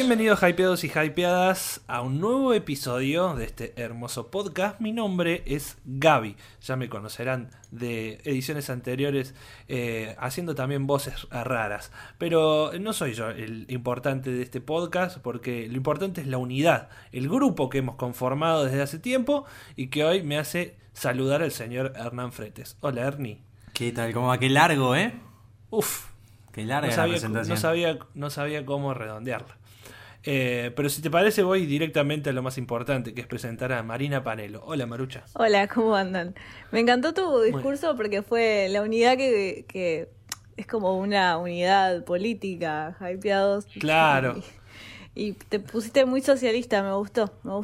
Bienvenidos hypeados y hypeadas a un nuevo episodio de este hermoso podcast. Mi nombre es Gaby, ya me conocerán de ediciones anteriores haciendo también voces raras. Pero no soy yo el importante de este podcast, porque lo importante es la unidad, el grupo que hemos conformado desde hace tiempo y que hoy me hace saludar al señor Hernán Fretes. Hola, Ernie. ¿Qué tal? ¿Cómo va? Qué largo, ¿eh? Uf. Qué larga la presentación. No sabía cómo redondearla. Pero si te parece, voy directamente a lo más importante, que es presentar a Marina Panelo. Hola, Marucha. Hola, ¿cómo andan? Me encantó tu discurso porque fue la unidad que es como una unidad política, hypeados. Claro. Y te pusiste muy socialista, me gustó. No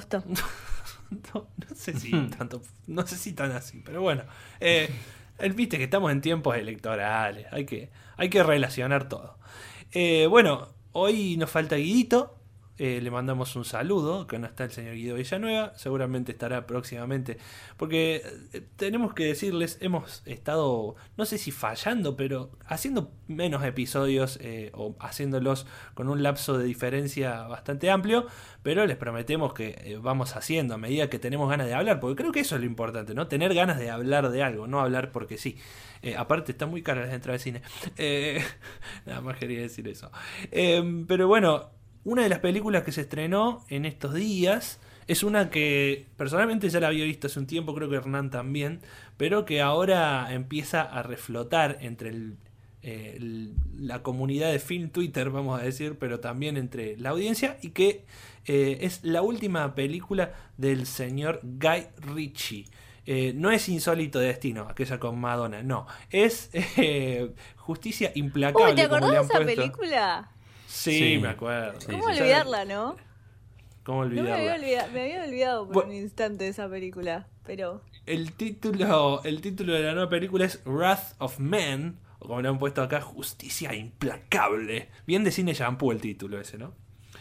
sé si tan así, pero bueno. Viste que estamos en tiempos electorales, hay que relacionar todo. Bueno, hoy nos falta Guidito, le mandamos un saludo, que no está el señor Guido Villanueva, seguramente estará próximamente, porque tenemos que decirles, hemos estado, no sé si fallando, pero haciendo menos episodios o haciéndolos con un lapso de diferencia bastante amplio, pero les prometemos que vamos haciendo a medida que tenemos ganas de hablar, porque creo que eso es lo importante, ¿no? Tener ganas de hablar de algo, no hablar porque sí. Aparte está muy cara las entradas de cine. Nada más quería decir eso. Pero bueno, una de las películas que se estrenó en estos días es una que personalmente ya la había visto hace un tiempo, creo que Hernán también, pero que ahora empieza a reflotar entre la comunidad de Film Twitter, vamos a decir, pero también entre la audiencia, y que es la última película del señor Guy Ritchie. No es Insólito Destino, aquella con Madonna, no. Es Justicia Implacable. Uy, ¿te acordás de esa película? Sí, me acuerdo. ¿Cómo olvidarla, no? ¿Cómo olvidarla? Me había olvidado por un instante de esa película, pero... El título de la nueva película es Wrath of Man, o como le han puesto acá, Justicia Implacable. Bien de cine shampoo el título ese, ¿no?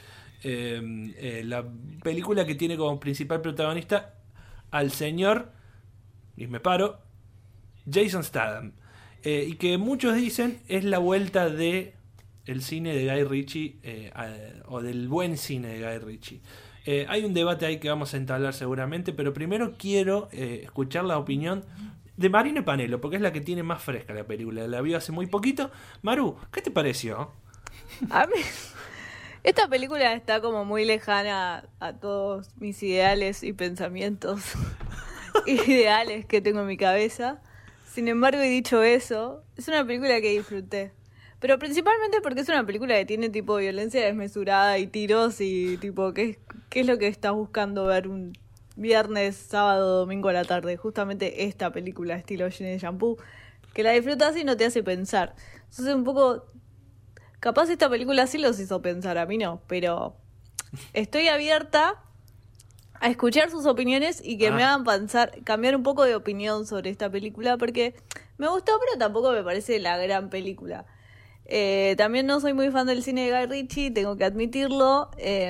La película que tiene como principal protagonista al señor, y me paro, Jason Statham, y que muchos dicen es la vuelta de el cine de Guy Ritchie, o del buen cine de Guy Ritchie. Hay un debate ahí que vamos a entablar seguramente, pero primero quiero escuchar la opinión de Marina Panelo, porque es la que tiene más fresca la película, la vio hace muy poquito. Maru, ¿qué te pareció? A mí... Esta película está como muy lejana a todos mis ideales y pensamientos ideales que tengo en mi cabeza. Sin embargo, y dicho eso, es una película que disfruté. Pero principalmente porque es una película que tiene tipo violencia desmesurada y tiros y tipo, ¿qué es lo que estás buscando ver un viernes, sábado, domingo a la tarde? Justamente esta película estilo Gene de Shampoo, que la disfrutas y no te hace pensar. Entonces un poco... Capaz esta película sí los hizo pensar, a mí no, pero estoy abierta a escuchar sus opiniones y que me hagan pensar, cambiar un poco de opinión sobre esta película, porque me gustó, pero tampoco me parece la gran película. También no soy muy fan del cine de Guy Ritchie, tengo que admitirlo.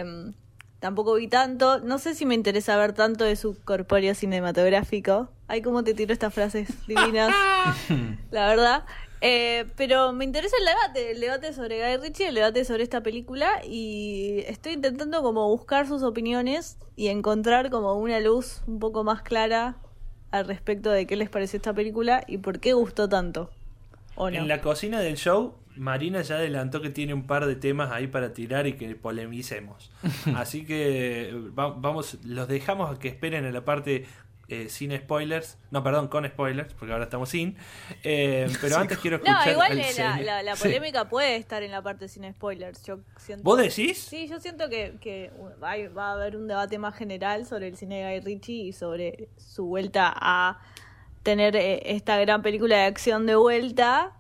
Tampoco vi tanto. No sé si me interesa ver tanto de su corpóreo cinematográfico. Ay, cómo te tiro estas frases divinas, la verdad. Pero me interesa el debate sobre Guy Ritchie, el debate sobre esta película, y estoy intentando como buscar sus opiniones y encontrar como una luz un poco más clara al respecto de qué les pareció esta película y por qué gustó tanto, ¿o no? En la cocina del show, Marina ya adelantó que tiene un par de temas ahí para tirar y que polemicemos. Así que vamos, los dejamos a que esperen en la parte sin spoilers. No, perdón, con spoilers, porque ahora estamos sin. Pero antes quiero escuchar... No, igual la polémica puede estar en la parte sin spoilers. Yo siento, ¿vos decís? Sí, yo siento que va a haber un debate más general sobre el cine de Guy Ritchie y sobre su vuelta a tener esta gran película de acción de vuelta,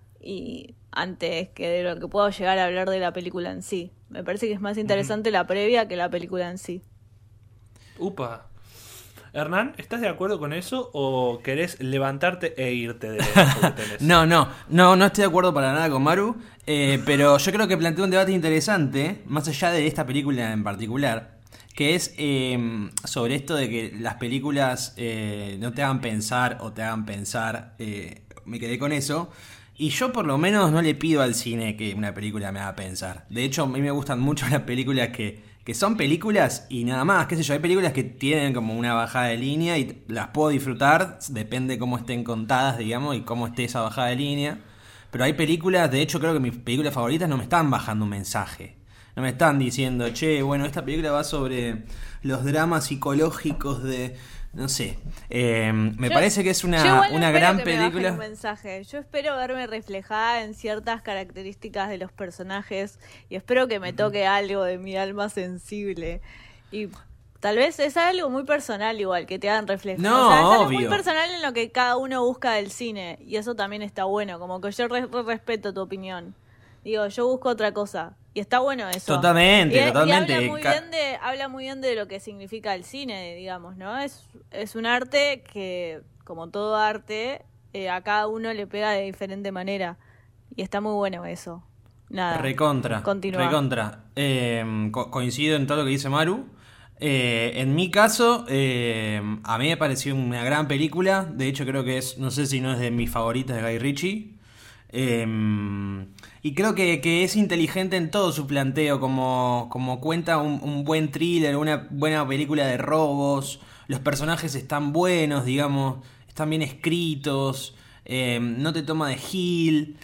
y antes que de lo que puedo llegar a hablar de la película en sí. Me parece que es más interesante la previa que la película en sí. Upa. Hernán, ¿estás de acuerdo con eso o querés levantarte e irte de lo que tenés? No estoy de acuerdo para nada con Maru, pero yo creo que plantea un debate interesante, más allá de esta película en particular, que es sobre esto de que las películas no te hagan pensar o te hagan pensar. Me quedé con eso. Y yo por lo menos no le pido al cine que una película me haga pensar. De hecho, a mí me gustan mucho las películas que son películas y nada más, qué sé yo. Hay películas que tienen como una bajada de línea y las puedo disfrutar, depende cómo estén contadas, digamos, y cómo esté esa bajada de línea. Pero hay películas, de hecho creo que mis películas favoritas no me están bajando un mensaje. No me están diciendo, che, bueno, esta película va sobre los dramas psicológicos de... No sé, me parece que es una gran que película. Me bajen un mensaje. Yo espero verme reflejada en ciertas características de los personajes y espero que me toque algo de mi alma sensible. Y tal vez es algo muy personal igual, que te hagan reflejar. No, o sea, es algo obvio. muy personal en lo que cada uno busca del cine y eso también está bueno, como que yo respeto tu opinión. Digo, yo busco otra cosa. Y está bueno eso. Totalmente. Y habla muy bien de lo que significa el cine, digamos, ¿no? Es un arte que, como todo arte, a cada uno le pega de diferente manera. Y está muy bueno eso. Nada. Recontra. Coincido en todo lo que dice Maru. En mi caso, a mí me pareció una gran película. De hecho, creo que no sé si no es de mis favoritas de Guy Ritchie. Y creo que es inteligente en todo su planteo, como cuenta un buen thriller, una buena película de robos. Los personajes están buenos, digamos, están bien escritos, no te toma de gil,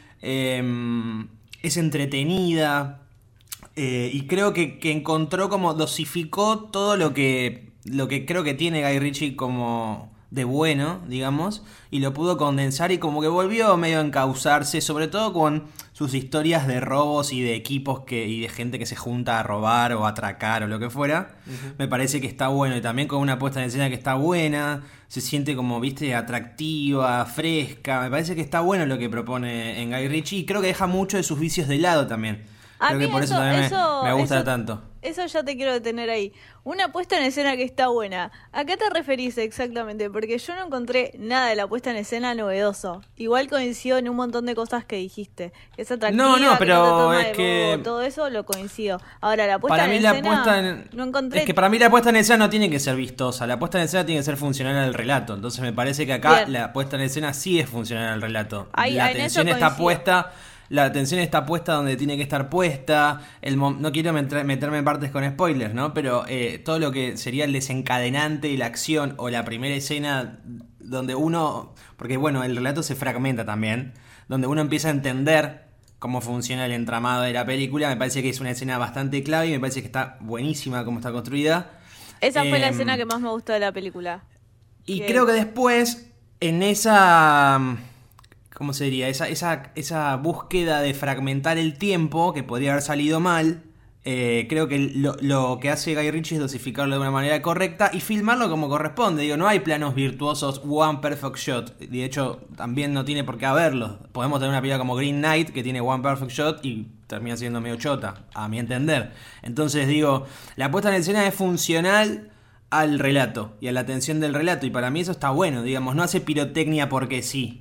es entretenida, y creo que encontró como dosificó todo lo que creo que tiene Guy Ritchie como de bueno, digamos, y lo pudo condensar y como que volvió medio a encauzarse, sobre todo con sus historias de robos y de equipos y de gente que se junta a robar o a atracar o lo que fuera. Uh-huh. Me parece que está bueno y también con una puesta en escena que está buena, se siente como, viste, atractiva, fresca. Me parece que está bueno lo que propone en Guy Ritchie y creo que deja mucho de sus vicios de lado también. Creo que por eso también me gusta tanto. Eso ya te quiero detener ahí. Una puesta en escena que está buena. ¿A qué te referís exactamente? Porque yo no encontré nada de la puesta en escena novedoso. Igual coincido en un montón de cosas que dijiste. Es atractiva, no, pero es que todo eso lo coincido. Ahora, la puesta para en mí escena no encontré... Es que para mí la puesta en escena no tiene que ser vistosa. La puesta en escena tiene que ser funcional al relato. Entonces me parece que acá la puesta en escena sí es funcional al relato. La atención está puesta... La atención está puesta donde tiene que estar puesta. No quiero meterme en partes con spoilers, ¿no? Pero todo lo que sería el desencadenante y la acción o la primera escena donde uno... Porque bueno, el relato se fragmenta también. Donde uno empieza a entender cómo funciona el entramado de la película. Me parece que es una escena bastante clave y me parece que está buenísima cómo está construida. Esa fue la escena que más me gustó de la película. Y creo que después, en esa... ¿Cómo se diría? Esa búsqueda de fragmentar el tiempo, que podría haber salido mal, creo que lo que hace Guy Ritchie es dosificarlo de una manera correcta y filmarlo como corresponde. Digo, no hay planos virtuosos, one perfect shot. De hecho, también no tiene por qué haberlos. Podemos tener una película como Green Knight, que tiene one perfect shot y termina siendo medio chota, a mi entender. Entonces, digo, la puesta en escena es funcional al relato y a la atención del relato. Y para mí eso está bueno, digamos, no hace pirotecnia porque sí.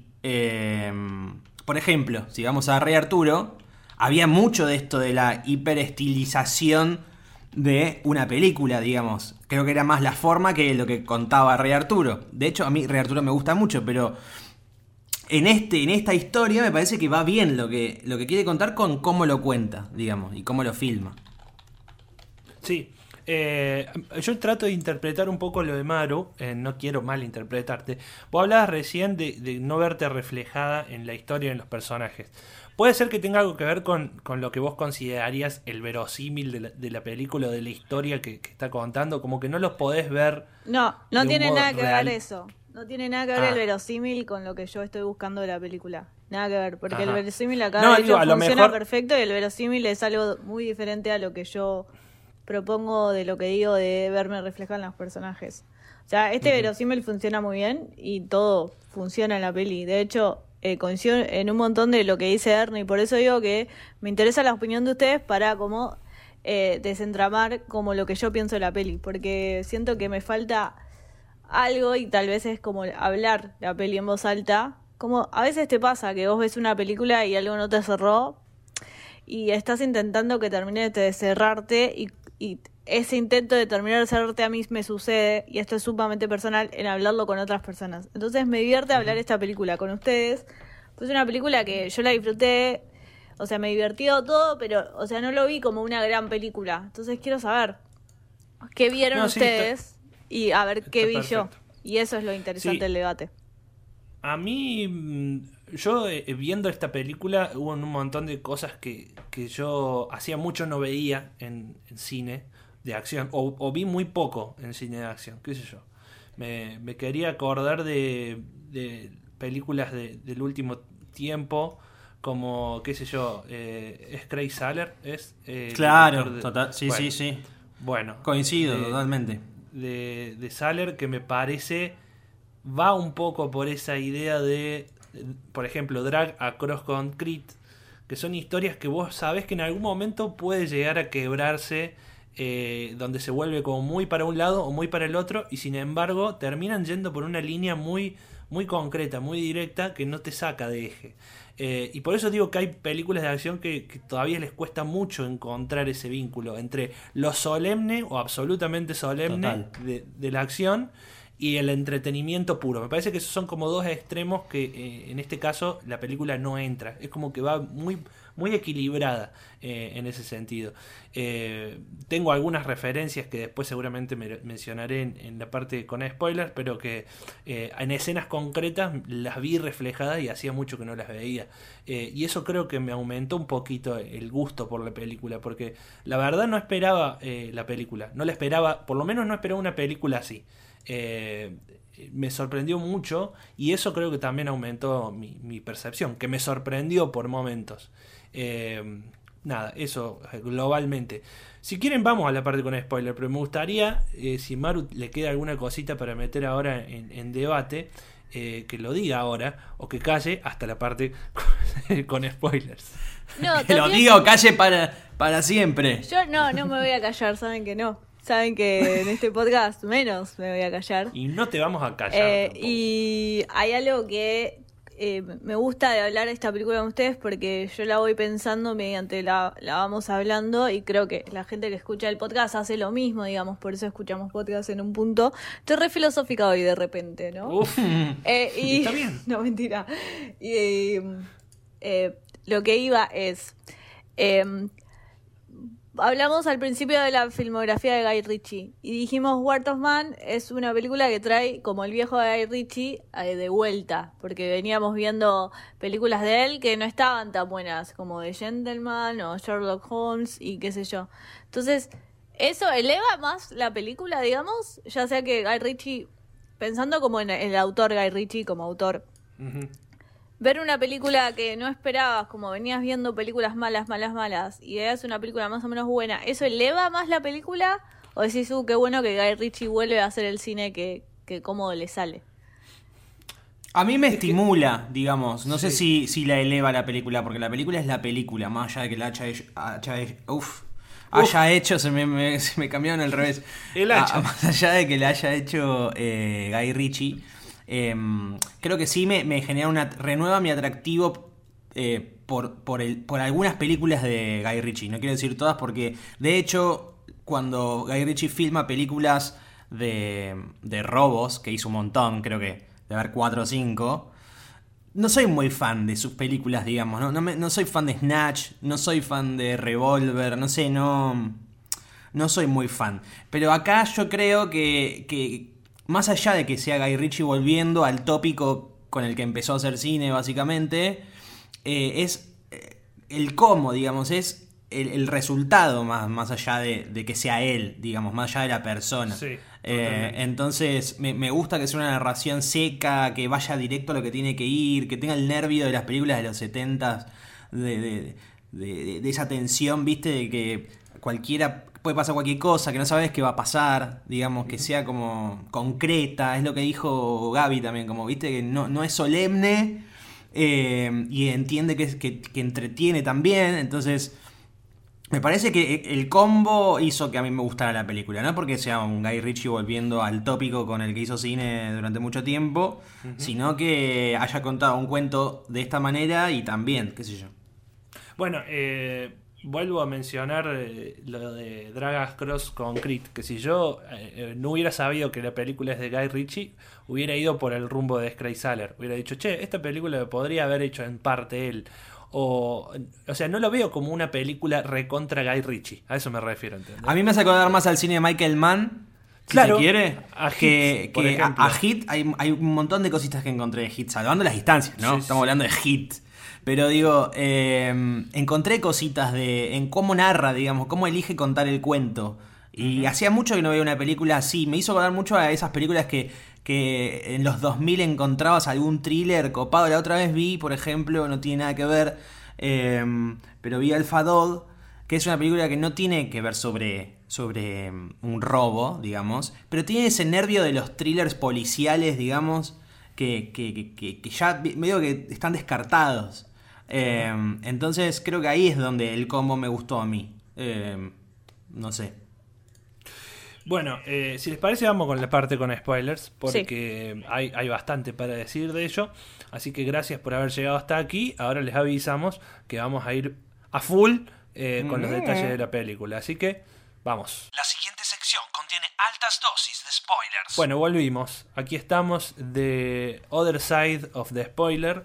Por ejemplo, si vamos a Rey Arturo, había mucho de esto de la hiperestilización de una película, digamos. Creo que era más la forma que lo que contaba Rey Arturo. De hecho, a mí Rey Arturo me gusta mucho, pero en esta historia me parece que va bien lo que quiere contar con cómo lo cuenta, digamos, y cómo lo filma. Sí. Yo trato de interpretar un poco lo de Maru, no quiero malinterpretarte. Vos hablabas recién de no verte reflejada en la historia y en los personajes. Puede ser que tenga algo que ver con lo que vos considerarías el verosímil de la película o de la historia que está contando, como que no los podés ver. No tiene nada que ver eso. No tiene nada que ver el verosímil con lo que yo estoy buscando de la película. Nada que ver, porque el verosímil acá de hecho funciona perfecto y el verosímil es algo muy diferente a lo que yo propongo de lo que digo de verme reflejado en los personajes. O sea, verosímil funciona muy bien y todo funciona en la peli. De hecho, coincido en un montón de lo que dice Ernie, por eso digo que me interesa la opinión de ustedes para como desentramar como lo que yo pienso de la peli, porque siento que me falta algo y tal vez es como hablar la peli en voz alta. Como a veces te pasa que vos ves una película y algo no te cerró y estás intentando que termine de cerrarte y ese intento de terminar de cerrarte a mí me sucede, y esto es sumamente personal, en hablarlo con otras personas. Entonces me divierte hablar esta película con ustedes Pues una película que yo la disfruté, o sea, me divirtió todo, pero, o sea, no lo vi como una gran película. Entonces quiero saber qué vieron ustedes y a ver qué vi yo. Y eso es lo interesante del debate. A mí, yo viendo esta película, hubo un montón de cosas que yo hacía mucho no veía en cine de acción, o vi muy poco en cine de acción, qué sé yo. Me quería acordar de películas del último tiempo, como, qué sé yo, es Craig Saller, claro, total, sí, bueno, sí. Bueno, coincido totalmente. De Saller, que me parece va un poco por esa idea de, por ejemplo, Drag Across Concrete, que son historias que vos sabés que en algún momento puede llegar a quebrarse, donde se vuelve como muy para un lado o muy para el otro, y sin embargo terminan yendo por una línea muy, muy concreta, muy directa, que no te saca de eje. Y por eso digo que hay películas de acción que todavía les cuesta mucho encontrar ese vínculo entre lo solemne o absolutamente solemne de la acción y el entretenimiento puro. Me parece que esos son como dos extremos que en este caso la película no entra. Es como que va muy, muy equilibrada en ese sentido. Tengo algunas referencias que después seguramente mencionaré en la parte con spoilers, pero que en escenas concretas las vi reflejadas y hacía mucho que no las veía. Y eso creo que me aumentó un poquito el gusto por la película, porque la verdad no esperaba la película. No la esperaba, por lo menos no esperaba una película así. Me sorprendió mucho y eso creo que también aumentó mi percepción, que me sorprendió por momentos. Nada, eso globalmente. Si quieren vamos a la parte con spoiler, pero me gustaría, si Maru le queda alguna cosita para meter ahora en debate, que lo diga ahora o que calle hasta la parte con spoilers. No, que lo diga o calle para siempre. Yo no me voy a callar, saben que no. Saben que en este podcast menos me voy a callar. Y no te vamos a callar. Y hay algo que me gusta de hablar de esta película con ustedes porque yo la voy pensando mediante la vamos hablando y creo que la gente que escucha el podcast hace lo mismo, digamos, por eso escuchamos podcast en un punto. Estoy re filosófica hoy de repente, ¿no? Uf, y está bien. No, mentira. Y lo que iba es... hablamos al principio de la filmografía de Guy Ritchie y dijimos Word of Man es una película que trae como el viejo de Guy Ritchie de vuelta, porque veníamos viendo películas de él que no estaban tan buenas como The Gentleman o Sherlock Holmes y qué sé yo. Entonces, eso eleva más la película, digamos, ya sea que Guy Ritchie, pensando como en el autor Guy Ritchie como autor, ver una película que no esperabas, como venías viendo películas malas, y veas una película más o menos buena, ¿eso eleva más la película? ¿O decís, qué bueno que Guy Ritchie vuelve a hacer el cine que cómodo le sale? A mí me estimula, digamos. No sé si la eleva la película, porque la película es la película, más allá de que la haya hecho, se me cambiaron al revés. El hacha. Más allá de que la haya hecho Guy Ritchie, creo que sí me genera renueva mi atractivo por algunas películas de Guy Ritchie. No quiero decir todas porque, de hecho, cuando Guy Ritchie filma películas de robos, que hizo un montón, creo que de haber 4 o 5, no soy muy fan de sus películas, digamos. No soy fan de Snatch, no soy fan de Revolver, no sé, no soy muy fan. Pero acá yo creo que más allá de que sea Guy Ritchie volviendo al tópico con el que empezó a hacer cine, básicamente, es el cómo, digamos, es el resultado más allá de que sea él, digamos, más allá de la persona. Sí, entonces, me gusta que sea una narración seca, que vaya directo a lo que tiene que ir, que tenga el nervio de las películas de los 70s, de esa tensión, ¿viste? De que puede pasar cualquier cosa, que no sabes qué va a pasar, digamos, que sea como concreta, es lo que dijo Gaby también, como, ¿viste? Que no es solemne y entiende que entretiene también, entonces... Me parece que el combo hizo que a mí me gustara la película, no porque sea un Guy Ritchie volviendo al tópico con el que hizo cine durante mucho tiempo, sino que haya contado un cuento de esta manera y también, qué sé yo. Bueno, vuelvo a mencionar lo de Dragas Cross con Creed, que si yo no hubiera sabido que la película es de Guy Ritchie, hubiera ido por el rumbo de Sky Saller. Hubiera dicho, che, esta película lo podría haber hecho en parte él. O sea, no lo veo como una película recontra Guy Ritchie. A eso me refiero, ¿entendés? A mí me hace acordar más al cine de Michael Mann, si Claro, se quiere, a Hit, por ejemplo. a Hit. Hay un montón de cositas que encontré de Hit, salvando las distancias, ¿no? Sí, Estamos hablando de Hit. Pero digo, encontré cositas en cómo narra, digamos, cómo elige contar el cuento. Y hacía mucho que no veía una película así. Me hizo acordar mucho a esas películas que en los 2000 encontrabas algún thriller copado. La otra vez vi, por ejemplo, no tiene nada que ver, pero vi Alpha Dog, que es una película que no tiene que ver sobre un robo, digamos, pero tiene ese nervio de los thrillers policiales, digamos, que ya medio que están descartados. Entonces creo que ahí es donde el combo me gustó a mí. No sé. Bueno, si les parece vamos con la parte con spoilers, porque sí, hay bastante para decir de ello. Así que gracias por haber llegado hasta aquí. Ahora les avisamos que vamos a ir a full con los detalles de la película. Así que vamos. La siguiente sección contiene altas dosis de spoilers. Bueno, volvimos. Aquí estamos de Other Side of the Spoiler.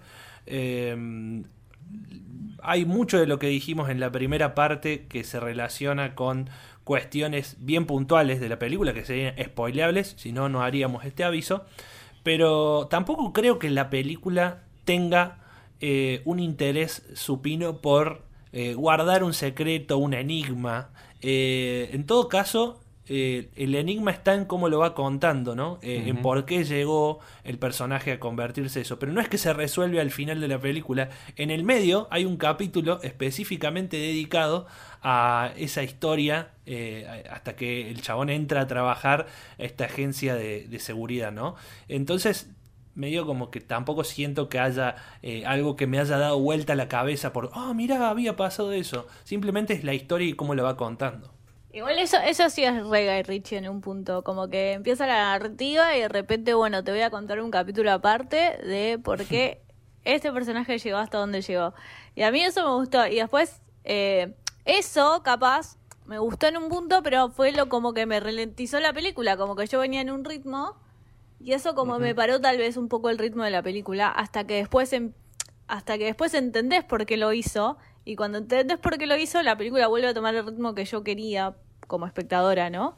Hay mucho de lo que dijimos en la primera parte que se relaciona con cuestiones bien puntuales de la película que serían spoileables, si no, no haríamos este aviso. Pero tampoco creo que la película tenga un interés supino por guardar un secreto, un enigma. En todo caso, el enigma está en cómo lo va contando, ¿no? En por qué llegó el personaje a convertirse eso. Pero no es que se resuelve al final de la película. En el medio hay un capítulo específicamente dedicado a esa historia, hasta que el chabón entra a trabajar a esta agencia de seguridad, ¿no? Entonces, medio como que tampoco siento que haya algo que me haya dado vuelta a la cabeza por, mirá, había pasado eso. Simplemente es la historia y cómo lo va contando. Igual eso sí es re Guy Ritchie en un punto, como que empieza la narrativa y de repente, bueno, te voy a contar un capítulo aparte de por qué este personaje llegó hasta donde llegó. Y a mí eso me gustó. Y después, eso capaz me gustó en un punto, pero fue lo como que me ralentizó la película, como que yo venía en un ritmo y eso como me paró tal vez un poco el ritmo de la película hasta que después entendés por qué lo hizo. Y cuando entendés por qué lo hizo, la película vuelve a tomar el ritmo que yo quería como espectadora, ¿no?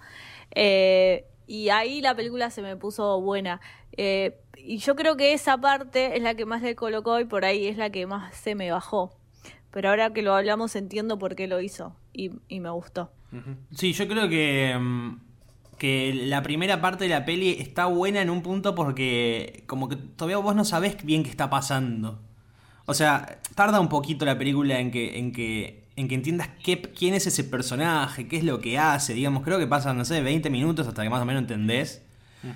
Y ahí la película se me puso buena. Y yo creo que esa parte es la que más le colocó y por ahí es la que más se me bajó. Pero ahora que lo hablamos entiendo por qué lo hizo y me gustó. Sí, yo creo que la primera parte de la peli está buena en un punto porque como que todavía vos no sabés bien qué está pasando. O sea, tarda un poquito la película en que entiendas quién es ese personaje, qué es lo que hace, digamos. Creo que pasan, no sé, 20 minutos hasta que más o menos entendés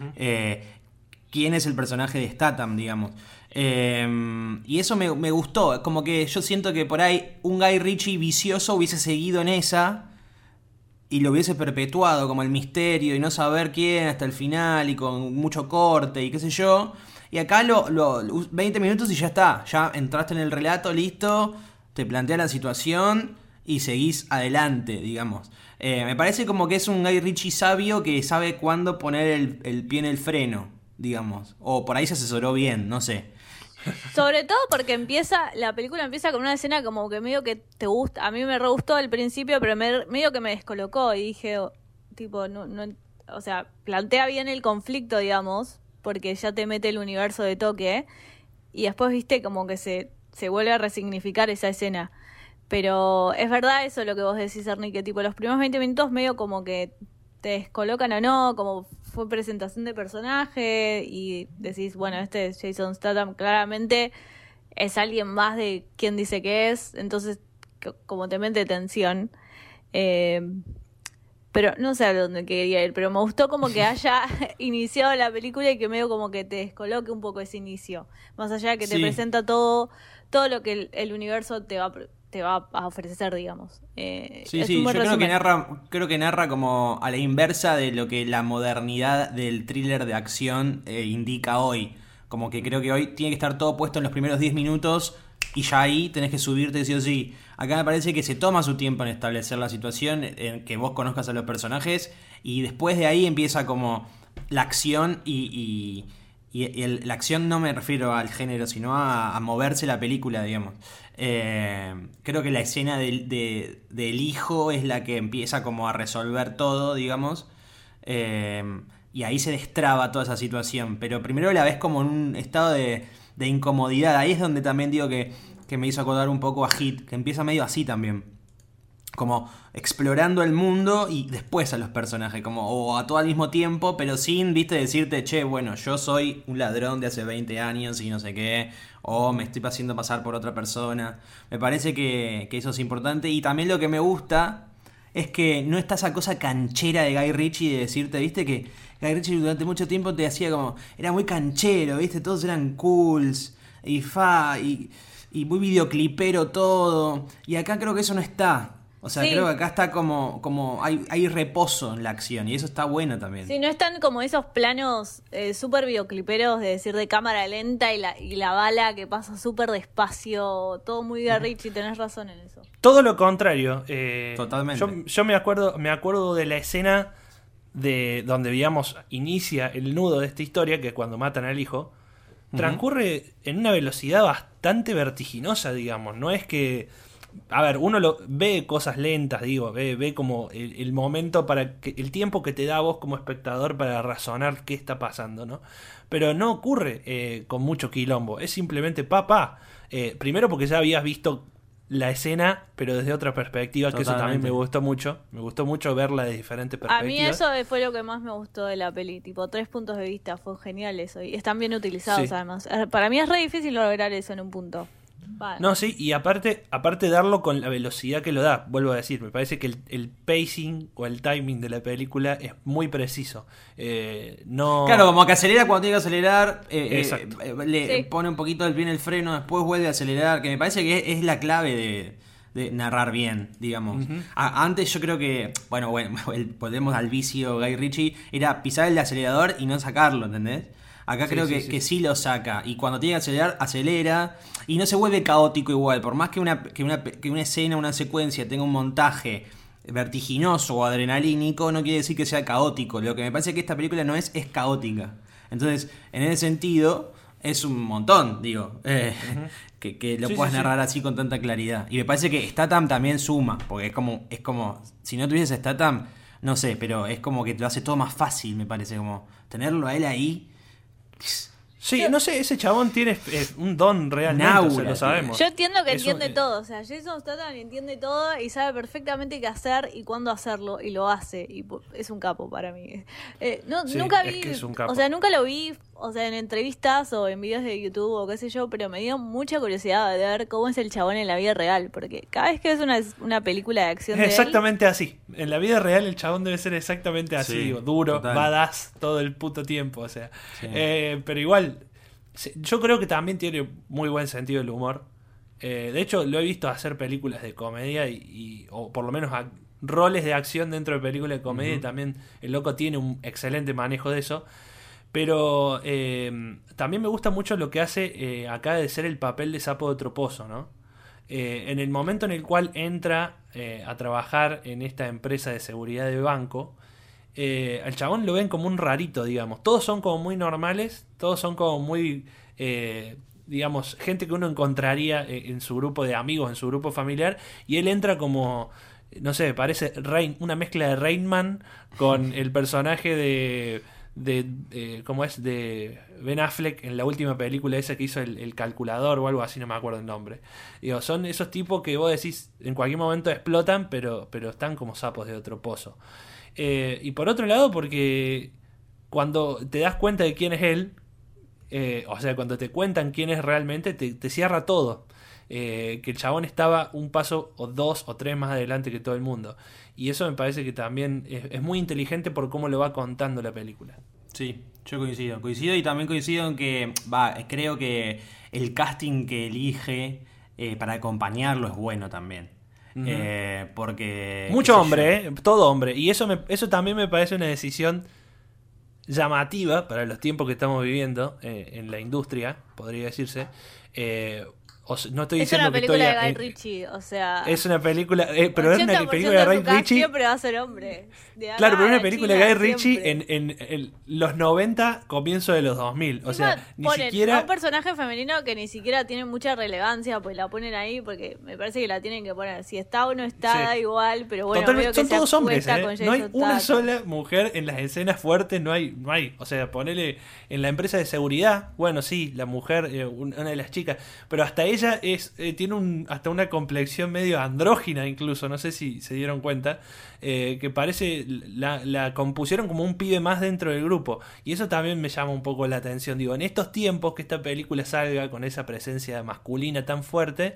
quién es el personaje de Statham, digamos. Y eso me gustó. Como que yo siento que por ahí un Guy Ritchie vicioso hubiese seguido en esa y lo hubiese perpetuado como el misterio y no saber quién hasta el final y con mucho corte y qué sé yo. Y acá 20 minutos y ya está. Ya entraste en el relato, listo. Te plantea la situación y seguís adelante, digamos. Me parece como que es un Guy Ritchie sabio que sabe cuándo poner el pie en el freno, digamos. O por ahí se asesoró bien, no sé. Sobre todo porque la película empieza con una escena como que medio que te gusta. A mí me re gustó al principio, pero medio que me descolocó y dije, tipo, no, o sea, plantea bien el conflicto, digamos, porque ya te mete el universo de toque y después, viste, como que se vuelve a resignificar esa escena. Pero es verdad eso lo que vos decís, Ernie, que tipo los primeros 20 minutos medio como que te descolocan o no, como fue presentación de personaje y decís, bueno, este es Jason Statham, claramente es alguien más de quien dice que es, entonces como te mete tensión. Pero no sé a dónde quería ir, pero me gustó como que haya iniciado la película y que medio como que te descoloque un poco ese inicio. Más allá de que te presenta todo lo que el universo te va a ofrecer, digamos. Sí, yo creo que narra como a la inversa de lo que la modernidad del thriller de acción indica hoy. Como que creo que hoy tiene que estar todo puesto en los primeros 10 minutos y ya ahí tenés que subirte sí o sí. Acá me parece que se toma su tiempo en establecer la situación, en que vos conozcas a los personajes, y después de ahí empieza como la acción la acción no me refiero al género, sino a moverse la película, digamos. Creo que la escena del hijo es la que empieza como a resolver todo, digamos. Y ahí se destraba toda esa situación. Pero primero la ves como en un estado de incomodidad. Ahí es donde también digo que me hizo acordar un poco a Hit, que empieza medio así también. Como explorando el mundo y después a los personajes, como o a todo al mismo tiempo, pero sin, viste, decirte, che, bueno, yo soy un ladrón de hace 20 años y no sé qué, o me estoy haciendo pasar por otra persona. Me parece que eso es importante. Y también lo que me gusta es que no está esa cosa canchera de Guy Ritchie de decirte, viste, que Guy Ritchie durante mucho tiempo te hacía como, era muy canchero, viste, todos eran cools y muy videoclipero todo. Y acá creo que eso no está. O sea, Sí. creo que acá está como hay reposo en la acción y eso está bueno también. Sí, no están como esos planos súper videocliperos de decir de cámara lenta y la bala que pasa súper despacio, todo muy Guy Ritchie, tenés razón en eso. Todo lo contrario. Totalmente. Yo me acuerdo de la escena de donde, digamos, inicia el nudo de esta historia, que es cuando matan al hijo. Transcurre en una velocidad bastante vertiginosa, digamos. No es que... A ver, uno ve cosas lentas, digo, ve como el momento el tiempo que te da a vos como espectador para razonar qué está pasando, ¿no? Pero no ocurre con mucho quilombo, es simplemente primero porque ya habías visto la escena, pero desde otra perspectiva, que eso también me gustó mucho verla de diferentes perspectivas. A mí eso fue lo que más me gustó de la peli, tipo 3 puntos de vista, fue genial eso, y están bien utilizados Sí. además. Para mí es re difícil lograr eso en un punto. Vale. No, sí, y aparte darlo con la velocidad que lo da, vuelvo a decir, me parece que el pacing o el timing de la película es muy preciso. No... Claro, como que acelera cuando tiene que acelerar, Exacto. le Sí. pone un poquito el pie en el freno, después vuelve a acelerar, que me parece que es la clave de narrar bien, digamos. Antes yo creo que, bueno, volvemos al vicio Guy Ritchie, era pisar el acelerador y no sacarlo, ¿entendés? Acá Sí, creo sí, que sí lo saca. Y cuando tiene que acelerar, acelera. Y no se vuelve caótico igual. Por más que una escena, una secuencia tenga un montaje vertiginoso o adrenalínico, no quiere decir que sea caótico. Lo que me parece que esta película no es caótica. Entonces, en ese sentido, es un montón, digo. Que lo Sí, puedas sí, sí. narrar así con tanta claridad. Y me parece que Statham también suma. Porque es como si no tuviese Statham, no sé, pero es como que te lo hace todo más fácil, me parece. Como tenerlo a él ahí. Sí, no sé, ese chabón tiene un don realmente, Un o sea, aura, lo sabemos. Yo entiendo que Eso, entiende todo, o sea, Jason Statham entiende todo y sabe perfectamente qué hacer y cuándo hacerlo y lo hace y es un capo para mí. Sí, Nunca es vi, que es un capo. o sea, nunca lo vi, o sea, en entrevistas o en videos de YouTube o qué sé yo, pero me dio mucha curiosidad de ver cómo es el chabón en la vida real, porque cada vez que ves una película de acción Es de exactamente así. En la vida real el chabón debe ser exactamente así, Sí, digo, duro, total. badass todo el puto tiempo, o sea. Sí. Pero igual, yo creo que también tiene muy buen sentido del humor. De hecho, lo he visto hacer películas de comedia o por lo menos roles de acción dentro de películas de comedia, y también el loco tiene un excelente manejo de eso. Pero también me gusta mucho lo que hace acá de ser el papel de sapo de troposo, ¿no? En el momento en el cual entra a trabajar en esta empresa de seguridad de banco, al chabón lo ven como un rarito, digamos. Todos son como muy normales, todos son como muy, digamos, gente que uno encontraría en su grupo de amigos, en su grupo familiar, y él entra como, no sé, parece una mezcla de Rain Man con el personaje ¿cómo es? De Ben Affleck en la última película esa que hizo el calculador o algo así, no me acuerdo el nombre. Digo, son esos tipos que vos decís en cualquier momento explotan, pero están como sapos de otro pozo. Y por otro lado, porque cuando te das cuenta de quién es él, o sea, cuando te cuentan quién es realmente, te cierra todo. Que el chabón estaba un paso o 2 o 3 más adelante que todo el mundo. Y eso me parece que también es muy inteligente por cómo lo va contando la película. Sí, yo coincido y también coincido en que, creo que el casting que elige para acompañarlo es bueno también. Porque... Mucho qué sé hombre, todo hombre. Y eso también me parece una decisión llamativa para los tiempos que estamos viviendo en la industria, podría decirse. no estoy Es diciendo una que película estoy... de Guy Ritchie, o sea... Es una película... pero es una 80% película de su Guy cast Ritchie... siempre va a ser hombre. Claro, pero es una China, película de Guy Ritchie siempre. en los 90, comienzo de los 2000. O sea, Encima ni ponen a siquiera... un personaje femenino que ni siquiera tiene mucha relevancia, pues la ponen ahí porque me parece que la tienen que poner. Si está o no está, Sí. da igual, pero bueno, Totalmente, veo que son se todos hombres, acuesta con no hay Jason una Statham. sola mujer en las escenas fuertes, no hay. O sea, ponele en la empresa de seguridad, bueno, sí, la mujer, una de las chicas, pero hasta ella tiene hasta una complexión medio andrógina incluso, no sé si se dieron cuenta, que parece, la compusieron como un pibe más dentro del grupo, y eso también me llama un poco la atención, digo, en estos tiempos que esta película salga con esa presencia masculina tan fuerte.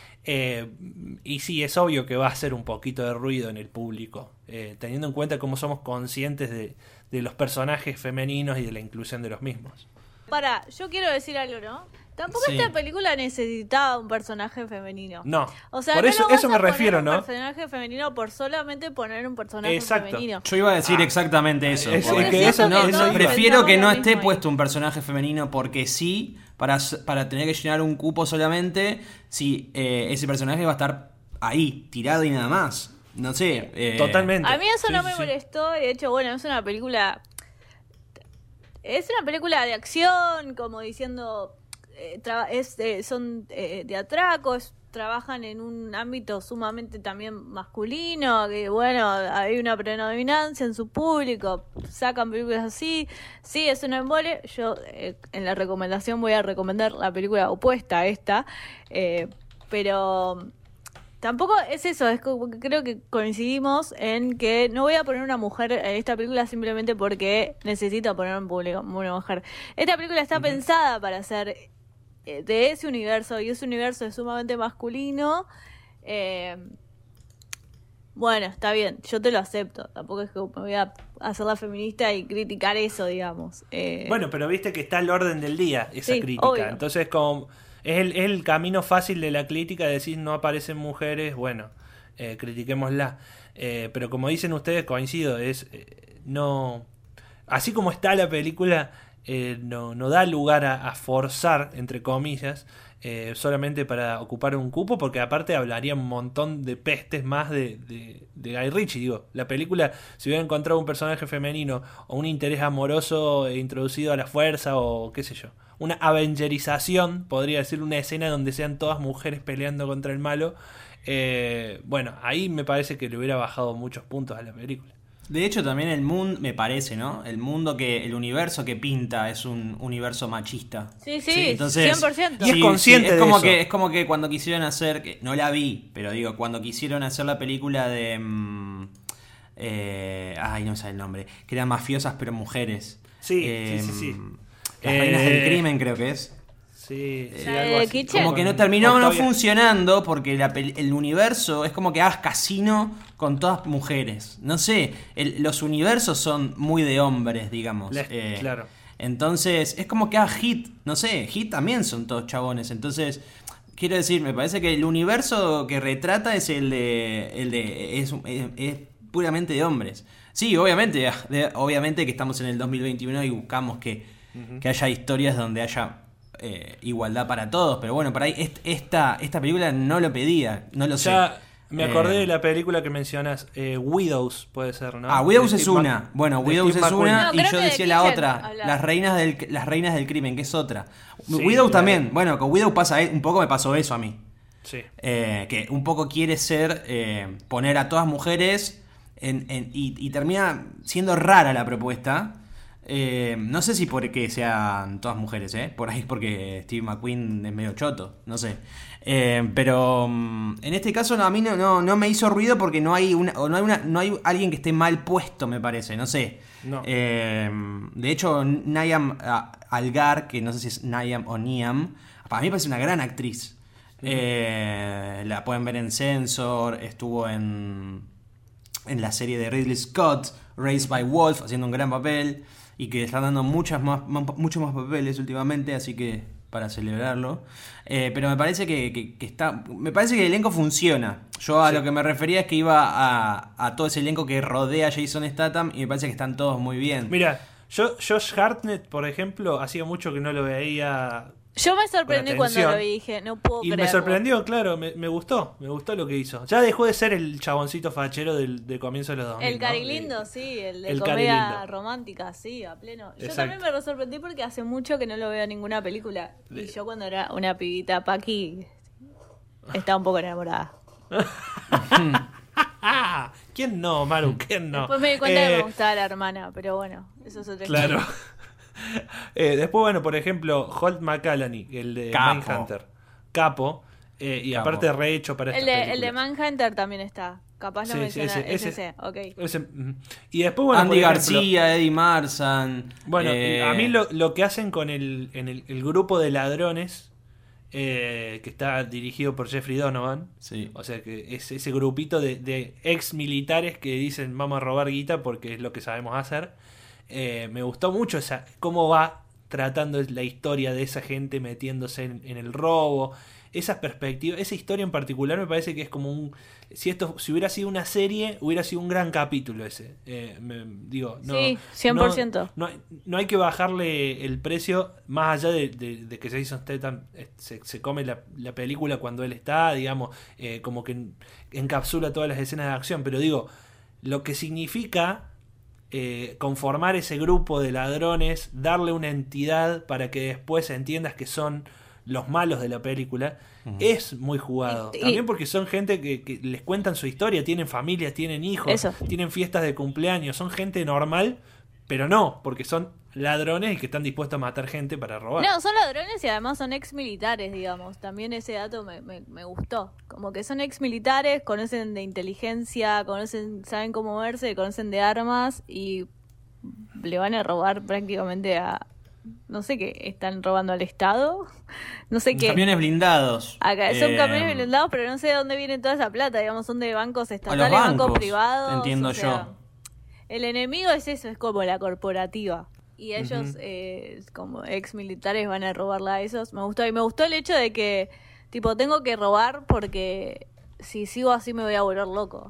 Y sí, es obvio que va a hacer un poquito de ruido en el público, teniendo en cuenta cómo somos conscientes de los personajes femeninos y de la inclusión de los mismos. Yo quiero decir algo, ¿no? Tampoco Sí. esta película necesitaba un personaje femenino. No, O sea, por no eso, lo vas eso me a poner refiero, un ¿no? personaje femenino por solamente poner un personaje Exacto. femenino. Yo iba a decir exactamente eso. es porque que eso- no, eso iba. prefiero que no Pensamos lo esté mismo ahí. puesto un personaje femenino porque sí, para tener que llenar un cupo solamente, si ese personaje va a estar ahí, tirado y nada más. No sé. Totalmente. A mí eso Sí, no sí, me sí. molestó, y de hecho, bueno, es una película de acción, como diciendo, son de atracos, trabajan en un ámbito sumamente también masculino, que bueno, hay una predominancia en su público, sacan películas así, sí, es un embole. Yo en la recomendación voy a recomendar la película opuesta a esta, pero tampoco es eso, es como que creo que coincidimos en que no voy a poner una mujer en esta película simplemente porque necesito poner una mujer. Esta película está pensada para ser de ese universo, y ese universo es sumamente masculino. Bueno, está bien, yo te lo acepto. Tampoco es que me voy a hacer la feminista y criticar eso, digamos. Bueno, pero viste que está al orden del día esa Sí, crítica. obvio. Entonces, como es el camino fácil de la crítica, de decir no aparecen mujeres, bueno, critiquémosla. Pero como dicen ustedes, coincido, no. Así como está la película, no da lugar a forzar, entre comillas, solamente para ocupar un cupo, porque aparte hablaría un montón de pestes más de Guy Ritchie. Digo, la película, si hubiera encontrado un personaje femenino o un interés amoroso introducido a la fuerza, o qué sé yo, una avengerización, podría decir, una escena donde sean todas mujeres peleando contra el malo, bueno, ahí me parece que le hubiera bajado muchos puntos a la película. De hecho, también el mundo, me parece, ¿no? El universo que pinta es un universo machista. Sí, Entonces, 100%. Y es consciente de eso. Es como que cuando quisieron hacer, que no la vi, pero digo, cuando quisieron hacer la película de... ay, no sé el nombre. Que eran mafiosas pero mujeres. Sí. Las reinas del crimen, creo que es. Sí, algo así. Kitchen. Como que no terminó no Octavia. funcionando porque el universo es como que hagas casino con todas mujeres. No sé, los universos son muy de hombres, digamos. Claro. Entonces, es como que hagas Hit. No sé, Hit también son todos chabones. Entonces, quiero decir, me parece que el universo que retrata es es puramente de hombres. Sí, obviamente que estamos en el 2021 y buscamos que haya historias donde haya igualdad para todos, pero bueno, por ahí esta película no lo pedía, no lo sé. Ya me acordé de la película que mencionas, Widows, puede ser, ¿no? Widows De es Steve una. Mac- Bueno, de Widows Steve es McQueen. una No, y creo yo que de decía la Kitchen otra, hablaba. las reinas del crimen, que es otra. Sí, Widows claro. también, bueno, con Widows pasa, un poco me pasó eso a mí. Sí. Que un poco quiere ser poner a todas mujeres y termina siendo rara la propuesta. No sé si porque sean todas mujeres, por ahí es porque Steve McQueen es medio choto, no sé. Pero en este caso a mí no me hizo ruido porque no hay alguien que esté mal puesto, me parece, no sé. No. De hecho, Niam Algar, que no sé si es Niam o Niam, para mí me parece una gran actriz. La pueden ver en Censor, estuvo en la serie de Ridley Scott, Raised by Wolf, haciendo un gran papel, y que están dando muchos más papeles últimamente, así que para celebrarlo. Pero me parece que está, me parece que el elenco funciona. Yo a lo que me refería es que iba a todo ese elenco que rodea a Jason Statham, y me parece que están todos muy bien. Mira, Josh Hartnett, por ejemplo, hacía mucho que no lo veía Yo me sorprendí con cuando atención. lo vi y dije, no puedo Y creerlo. me sorprendió, claro, me gustó lo que hizo. Ya dejó de ser el chaboncito fachero del comienzo de los 2000. El Cari ¿no? lindo, sí, el de el comedia Cari lindo. romántica, sí, a pleno. Yo Exacto. también me sorprendí porque hace mucho que no lo veo en ninguna película. Y yo cuando era una pibita Paqui estaba un poco enamorada. ¿Quién no, Maru? ¿Quién no? Después me di cuenta que me gustaba la hermana, pero bueno, eso es otra Claro. historia. Después, bueno, por ejemplo, Holt McCallany, el de Capo. Mindhunter. Capo. Y Capo. aparte rehecho para esta El de Manhunter también está. Capaz no Sí, menciona sí, ese, ok. Y después, bueno, Andy por ejemplo, García, Eddie Marsan. Bueno, a mí lo que hacen con el grupo de ladrones, que está dirigido por Jeffrey Donovan, Sí. o sea que es ese grupito de ex militares que dicen vamos a robar guita porque es lo que sabemos hacer. Me gustó mucho cómo va tratando la historia de esa gente metiéndose en el robo, esas perspectivas, esa historia en particular me parece que es como si hubiera sido una serie, hubiera sido un gran capítulo ese. Sí, 100%. No hay que bajarle el precio más allá de que Jason Statham se come la película cuando él está, digamos, como que encapsula todas las escenas de acción, pero digo, lo que significa conformar ese grupo de ladrones, darle una entidad para que después entiendas que son los malos de la película, es muy jugado. También porque son gente que les cuentan su historia, tienen familias, tienen hijos, Eso. tienen fiestas de cumpleaños, son gente normal, pero no, porque son ladrones y que están dispuestos a matar gente para robar. No, son ladrones y además son ex militares, digamos. También ese dato me gustó. Como que son ex militares, conocen de inteligencia, saben cómo moverse, conocen de armas y le van a robar prácticamente no sé qué, están robando al Estado. No sé qué. Camiones blindados. Acá son camiones blindados, pero no sé de dónde viene toda esa plata, digamos, son de bancos estatales, bancos, bancos privados. entiendo o sea, yo. El enemigo es eso, es como la corporativa. Y ellos, como ex militares, van a robarla a esos. Me gustó. Y me gustó el hecho de que, tipo, tengo que robar porque si sigo así me voy a volver loco.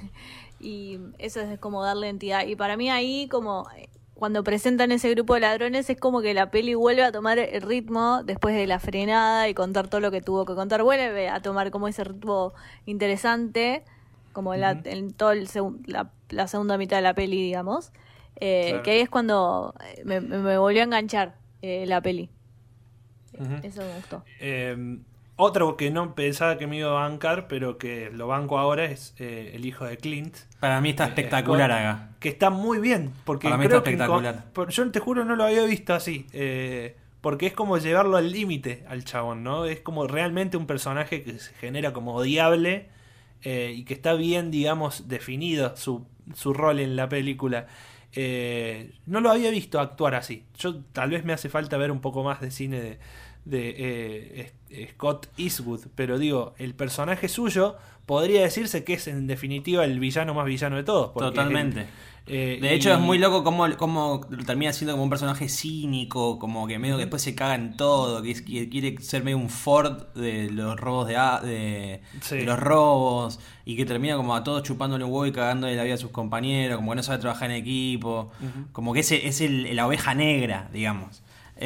Y eso es como darle entidad. Y para mí ahí, como cuando presentan ese grupo de ladrones, es como que la peli vuelve a tomar el ritmo después de la frenada y contar todo lo que tuvo que contar. Vuelve a tomar como ese ritmo interesante, como en todo la segunda mitad de la peli, digamos. Claro. Que ahí es cuando me volvió a enganchar la peli. Eso me gustó. Otro que no pensaba que me iba a bancar, pero que lo banco ahora, es el hijo de Clint. Para mí está espectacular Scott, acá. que está muy bien. Porque Para mí creo está espectacular. yo te juro no lo había visto así. Porque es como llevarlo al límite al chabón, ¿no? Es como realmente un personaje que se genera como odiable y que está bien, digamos, definido su rol en la película. No lo había visto actuar así. Yo tal vez me hace falta ver un poco más de cine de Scott Eastwood, pero digo, el personaje suyo podría decirse que es en definitiva el villano más villano de todos. Totalmente. De hecho es muy loco cómo termina siendo como un personaje cínico, como que medio que después se caga en todo, que quiere ser medio un Ford de los robos de los robos, y que termina como a todos chupándole un huevo y cagándole la vida a sus compañeros, como que no sabe trabajar en equipo, como que es la oveja negra, digamos.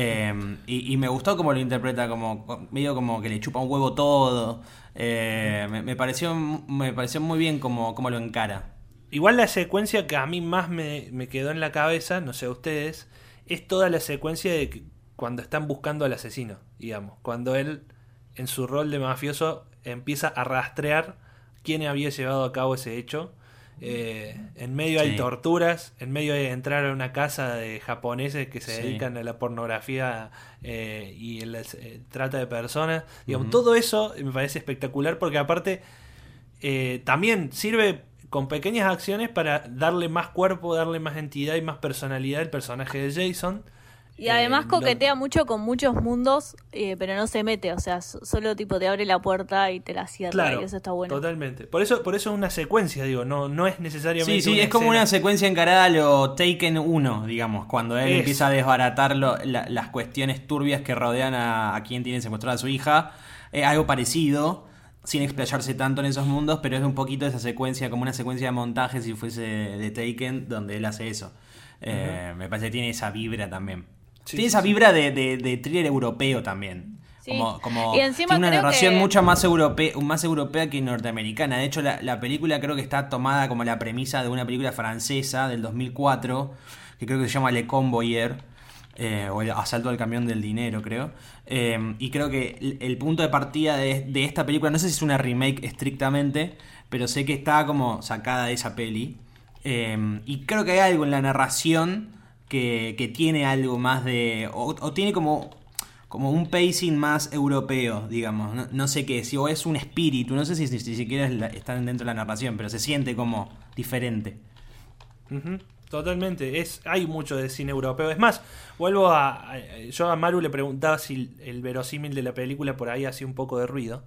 Y me gustó cómo lo interpreta, como medio como que le chupa un huevo todo. Me pareció muy bien cómo lo encara. Igual la secuencia que a mí más me quedó en la cabeza, no sé a ustedes, es toda la secuencia de cuando están buscando al asesino, digamos. Cuando él, en su rol de mafioso, empieza a rastrear quién había llevado a cabo ese hecho. En medio hay torturas, en medio hay entrar a una casa de japoneses que se dedican a la pornografía y el trata de personas. Digamos, todo eso me parece espectacular porque aparte también sirve con pequeñas acciones para darle más cuerpo, darle más entidad y más personalidad al personaje de Jason. Y además coquetea mucho con muchos mundos, pero no se mete, o sea, solo tipo te abre la puerta y te la cierra, Claro, y eso está bueno. Totalmente. Por eso es una secuencia, digo, no es necesariamente Sí, una es como escena. una secuencia encarada a lo Taken 1, digamos, cuando él empieza a desbaratar las cuestiones turbias que rodean a quien tiene secuestrada a su hija. Algo parecido, sin explayarse tanto en esos mundos, pero es un poquito esa secuencia, como una secuencia de montaje si fuese de Taken, donde él hace eso. Me parece que tiene esa vibra también. Tiene esa vibra de thriller europeo también. Sí. Como Y encima tiene una creo narración que- mucho más europea que norteamericana. De hecho, la película creo que está tomada como la premisa de una película francesa del 2004, que creo que se llama Le Convoyeur, o el asalto al camión del dinero, creo. Y creo que el punto de partida de esta película, no sé si es una remake estrictamente, pero sé que está como sacada de esa peli. Y creo que hay algo en la narración que tiene algo más de... o tiene como un pacing más europeo, digamos. No sé qué, si o es un espíritu, no sé si siquiera están dentro de la narración, pero se siente como diferente. Ujú, totalmente, hay mucho de cine europeo. Es más, yo a Maru le preguntaba si el verosímil de la película por ahí hacía un poco de ruido.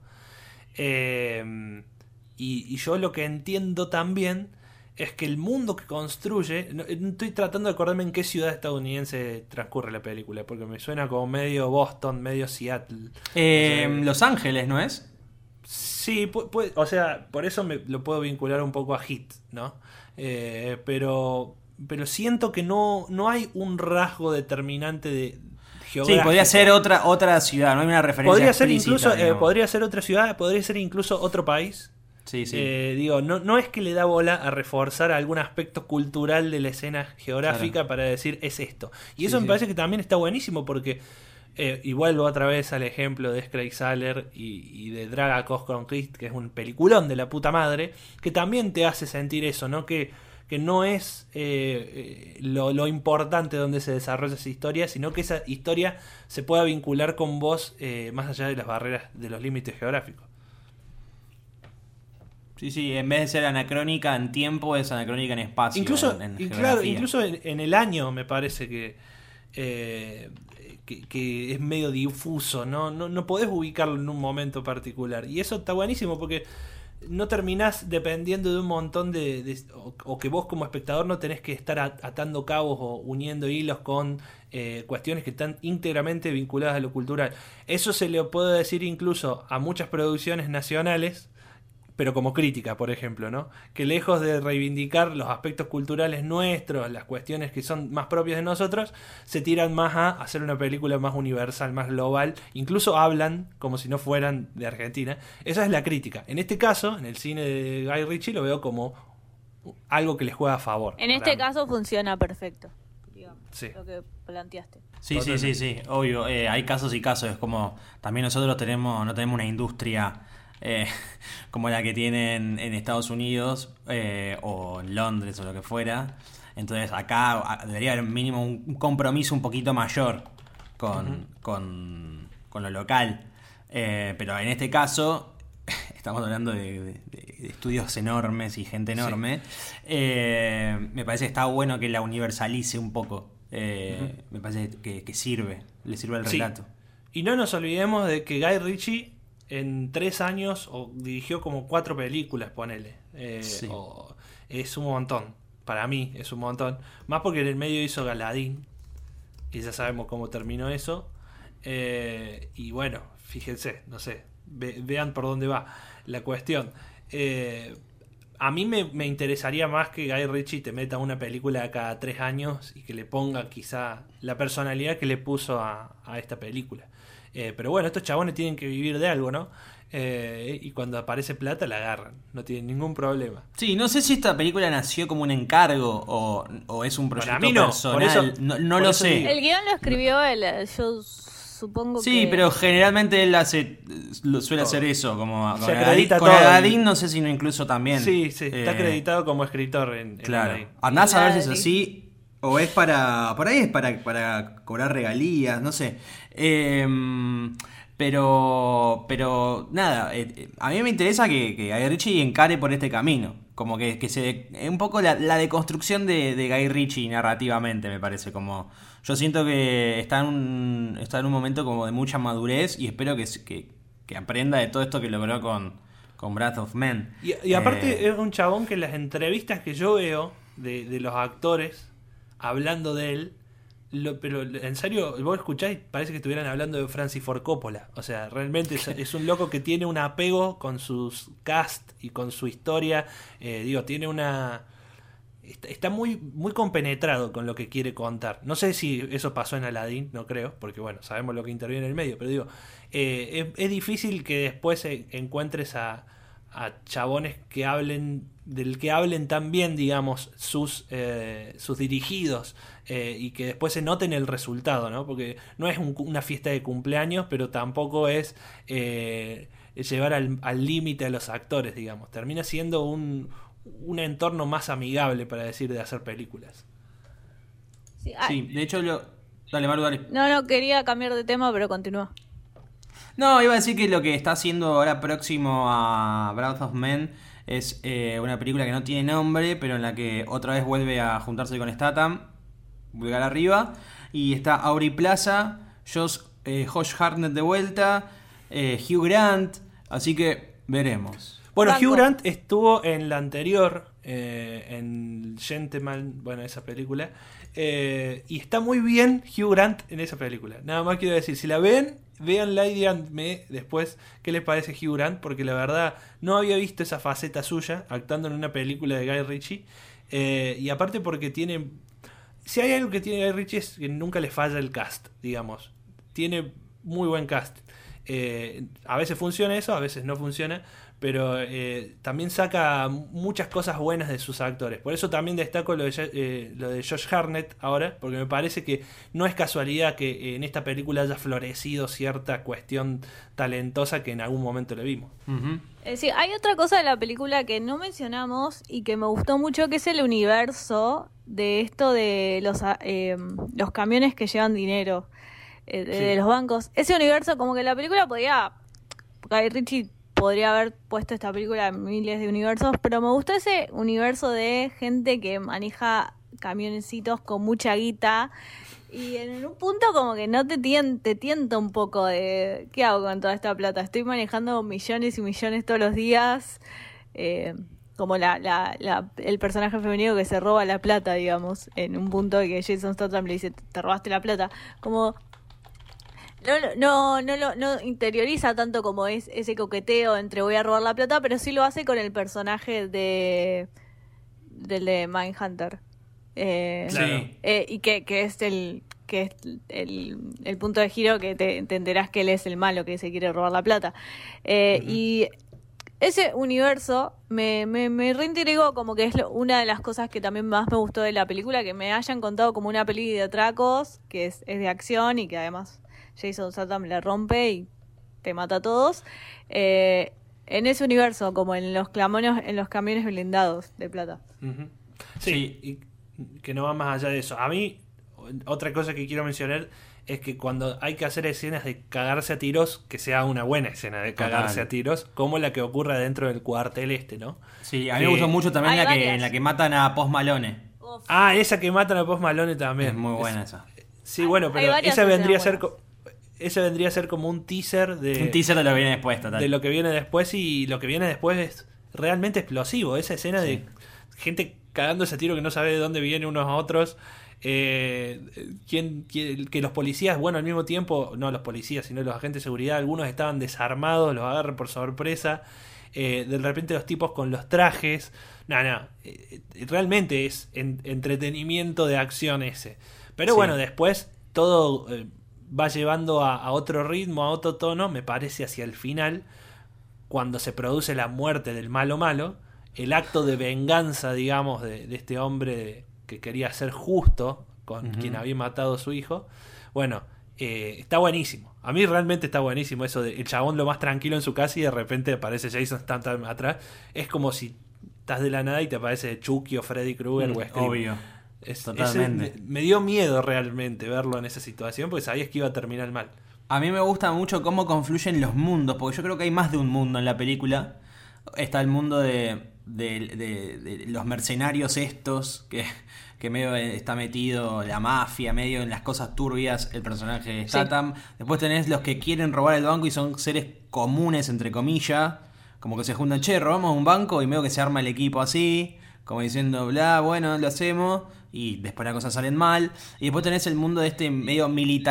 Y yo lo que entiendo también es que el mundo que construye, estoy tratando de acordarme en qué ciudad estadounidense transcurre la película, porque me suena como medio Boston, medio Seattle. Los Ángeles, ¿no es? Sí, o sea, por eso lo puedo vincular un poco a Hit, ¿no? Pero siento que no hay un rasgo determinante de geográfico. Sí, podría ser otra ciudad, no hay una referencia Podría ser explícita, incluso, digamos. podría ser otra ciudad, podría ser incluso otro país. Sí, sí. Digo, no es que le da bola a reforzar algún aspecto cultural de la escena geográfica Claro. para decir es esto. Y Sí, eso me sí. parece que también está buenísimo porque, y vuelvo otra vez al ejemplo de Craig Saller y de Draga Christ, que es un peliculón de la puta madre, que también te hace sentir eso, ¿no? Que no es lo importante donde se desarrolla esa historia, sino que esa historia se pueda vincular con vos más allá de las barreras, de los límites geográficos. Sí, sí, en vez de ser anacrónica en tiempo, es anacrónica en espacio. Incluso, en y claro, geografía. incluso en el año me parece que es medio difuso, no podés ubicarlo en un momento particular. Y eso está buenísimo porque no terminás dependiendo de un montón o que vos como espectador no tenés que estar atando cabos o uniendo hilos con cuestiones que están íntegramente vinculadas a lo cultural. Eso se le puede decir incluso a muchas producciones nacionales, pero como crítica, por ejemplo, ¿no? Que lejos de reivindicar los aspectos culturales nuestros, las cuestiones que son más propias de nosotros, se tiran más a hacer una película más universal, más global. Incluso hablan como si no fueran de Argentina. Esa es la crítica. En este caso, en el cine de Guy Ritchie, lo veo como algo que les juega a favor. En este caso funciona perfecto, digamos, Sí. lo que planteaste. Sí, sí, sí, sí, obvio. Hay casos y casos. Es como también nosotros no tenemos una industria como la que tienen en Estados Unidos o en Londres o lo que fuera. Entonces acá debería haber mínimo un compromiso un poquito mayor con lo local. Pero en este caso estamos hablando de estudios enormes y gente enorme. Me parece que está bueno que la universalice un poco. Me parece que le sirve al Sí. relato. Y no nos olvidemos de que Guy Ritchie en 3 años dirigió como 4 películas, ponele. Sí. Es un montón. Para mí es un montón. Más porque en el medio hizo Galadín. Y ya sabemos cómo terminó eso. Y bueno, fíjense, no sé. Vean por dónde va la cuestión. A mí me interesaría más que Guy Ritchie te meta una película cada 3 años y que le ponga quizá la personalidad que le puso a esta película. Pero bueno, estos chabones tienen que vivir de algo, ¿no? Y cuando aparece plata la agarran, no tienen ningún problema. Sí, no sé si esta película nació como un encargo o es un proyecto mí no, personal. por eso- no por lo eso sé. digo. El guión lo escribió él, yo supongo Sí, que... pero generalmente él suele hacer eso. Se acredita con todo. Aladdin no sé si no incluso también. Sí, está acreditado como escritor en Claro. Aladdin. Andás a ver si es Aladdin. así. O es por ahí es para cobrar regalías, no sé. Pero nada, a mí me interesa que Guy Ritchie encare por este camino. Como que se un poco la deconstrucción de Guy Ritchie narrativamente, me parece. Como yo siento que está en un momento como de mucha madurez y espero que aprenda de todo esto que logró con Wrath of Man. Y aparte es un chabón que en las entrevistas que yo veo de los actores hablando de él, pero en serio, vos escucháis, parece que estuvieran hablando de Francis Ford Coppola. O sea, realmente es un loco que tiene un apego con sus cast y con su historia. Tiene una... está muy, muy compenetrado con lo que quiere contar. No sé si eso pasó en Aladdin, no creo, porque bueno, sabemos lo que interviene en el medio, pero digo, es difícil que después encuentres a chabones que hablen tan bien, digamos, sus dirigidos, y que después se noten el resultado, ¿no? Porque no es una fiesta de cumpleaños, pero tampoco es llevar al límite a los actores, digamos. Termina siendo un entorno más amigable, para decir, de hacer películas. Sí, de hecho Dale, Maru, dale. No, quería cambiar de tema, pero continúa. No, iba a decir que lo que está haciendo ahora próximo a Breath of Men es una película que no tiene nombre, pero en la que otra vez vuelve a juntarse con Statham, vulgar arriba, y está Aubrey Plaza, Josh Hartnett de vuelta, Hugh Grant, así que veremos. Bueno, Banco. Hugh Grant estuvo en la anterior, en Gentleman, bueno, esa película, y está muy bien Hugh Grant en esa película. Nada más quiero decir, si la ven, véanla y díganme después qué les parece Hugh Grant, porque la verdad no había visto esa faceta suya actuando en una película de Guy Ritchie, y aparte porque tiene... Si hay algo que tiene Guy Ritchie es que nunca le falla el cast, digamos. Tiene muy buen cast. A veces funciona eso, a veces no funciona, pero también saca muchas cosas buenas de sus actores. Por eso también destaco lo de Josh Hartnett ahora, porque me parece que no es casualidad que en esta película haya florecido cierta cuestión talentosa que en algún momento le vimos. Uh-huh. Sí, hay otra cosa de la película que no mencionamos y que me gustó mucho, que es el universo de esto de los camiones que llevan dinero, de los bancos. Ese universo, como que la película Guy Ritchie podría haber puesto esta película en miles de universos, pero me gustó ese universo de gente que maneja camionecitos con mucha guita. Y en un punto como que no te tienta un poco de ¿qué hago con toda esta plata? Estoy manejando millones y millones todos los días, como el personaje femenino que se roba la plata, digamos, en un punto de que Jason Statham le dice, te robaste la plata, como no interioriza tanto como es ese coqueteo entre voy a robar la plata, pero sí lo hace con el personaje del de Mindhunter. Claro. Y que es el punto de giro, que te entenderás que él es el malo que se quiere robar la plata. Y ese universo me reintrigó, como que es una de las cosas que también más me gustó de la película, que me hayan contado como una peli de atracos, que es de acción y que además Jason Statham la rompe y te mata a todos. En ese universo, como en los camiones blindados de plata. Uh-huh. Sí, y que no va más allá de eso. A mí, otra cosa que quiero mencionar es que cuando hay que hacer escenas de cagarse a tiros, que sea una buena escena de cagarse a tiros, como la que ocurre dentro del cuartel ¿no? Sí, a mí me gustó mucho también en la que matan a Post Malone. Uf. Ah, esa que matan a Post Malone también. Es muy buena esa. Sí, bueno, pero esa vendría a ser como un teaser de... Un teaser de lo que viene después, total. De lo que viene después, y lo que viene después es realmente explosivo. Esa escena de gente cagándose a tiro que no sabe de dónde vienen unos a otros. Que los policías, bueno, al mismo tiempo, no los policías, sino los agentes de seguridad, algunos estaban desarmados, los agarran por sorpresa. De repente los tipos con los trajes. Realmente es entretenimiento de acción ese. Pero bueno, después todo va llevando a otro ritmo, a otro tono, me parece, hacia el final, cuando se produce la muerte del malo, el acto de venganza, digamos, de este hombre que quería ser justo con quien había matado a su hijo. Bueno, está buenísimo. A mí realmente está buenísimo eso de el chabón lo más tranquilo en su casa y de repente aparece Jason Statham atrás. Es como si estás de la nada y te aparece Chucky o Freddy Krueger o Scream. Obvio. Totalmente. Me dio miedo realmente verlo en esa situación, porque sabías que iba a terminar mal. A mí me gusta mucho cómo confluyen los mundos, porque yo creo que hay más de un mundo en la película. Está el mundo de los mercenarios estos, que medio está metido la mafia, medio en las cosas turbias el personaje de Statham. Sí. Después tenés los que quieren robar el banco y son seres comunes, entre comillas, como que se juntan, robamos un banco, y medio que se arma el equipo así, como diciendo, bla, bueno, lo hacemos, y después las cosas salen mal. Y después tenés el mundo de este medio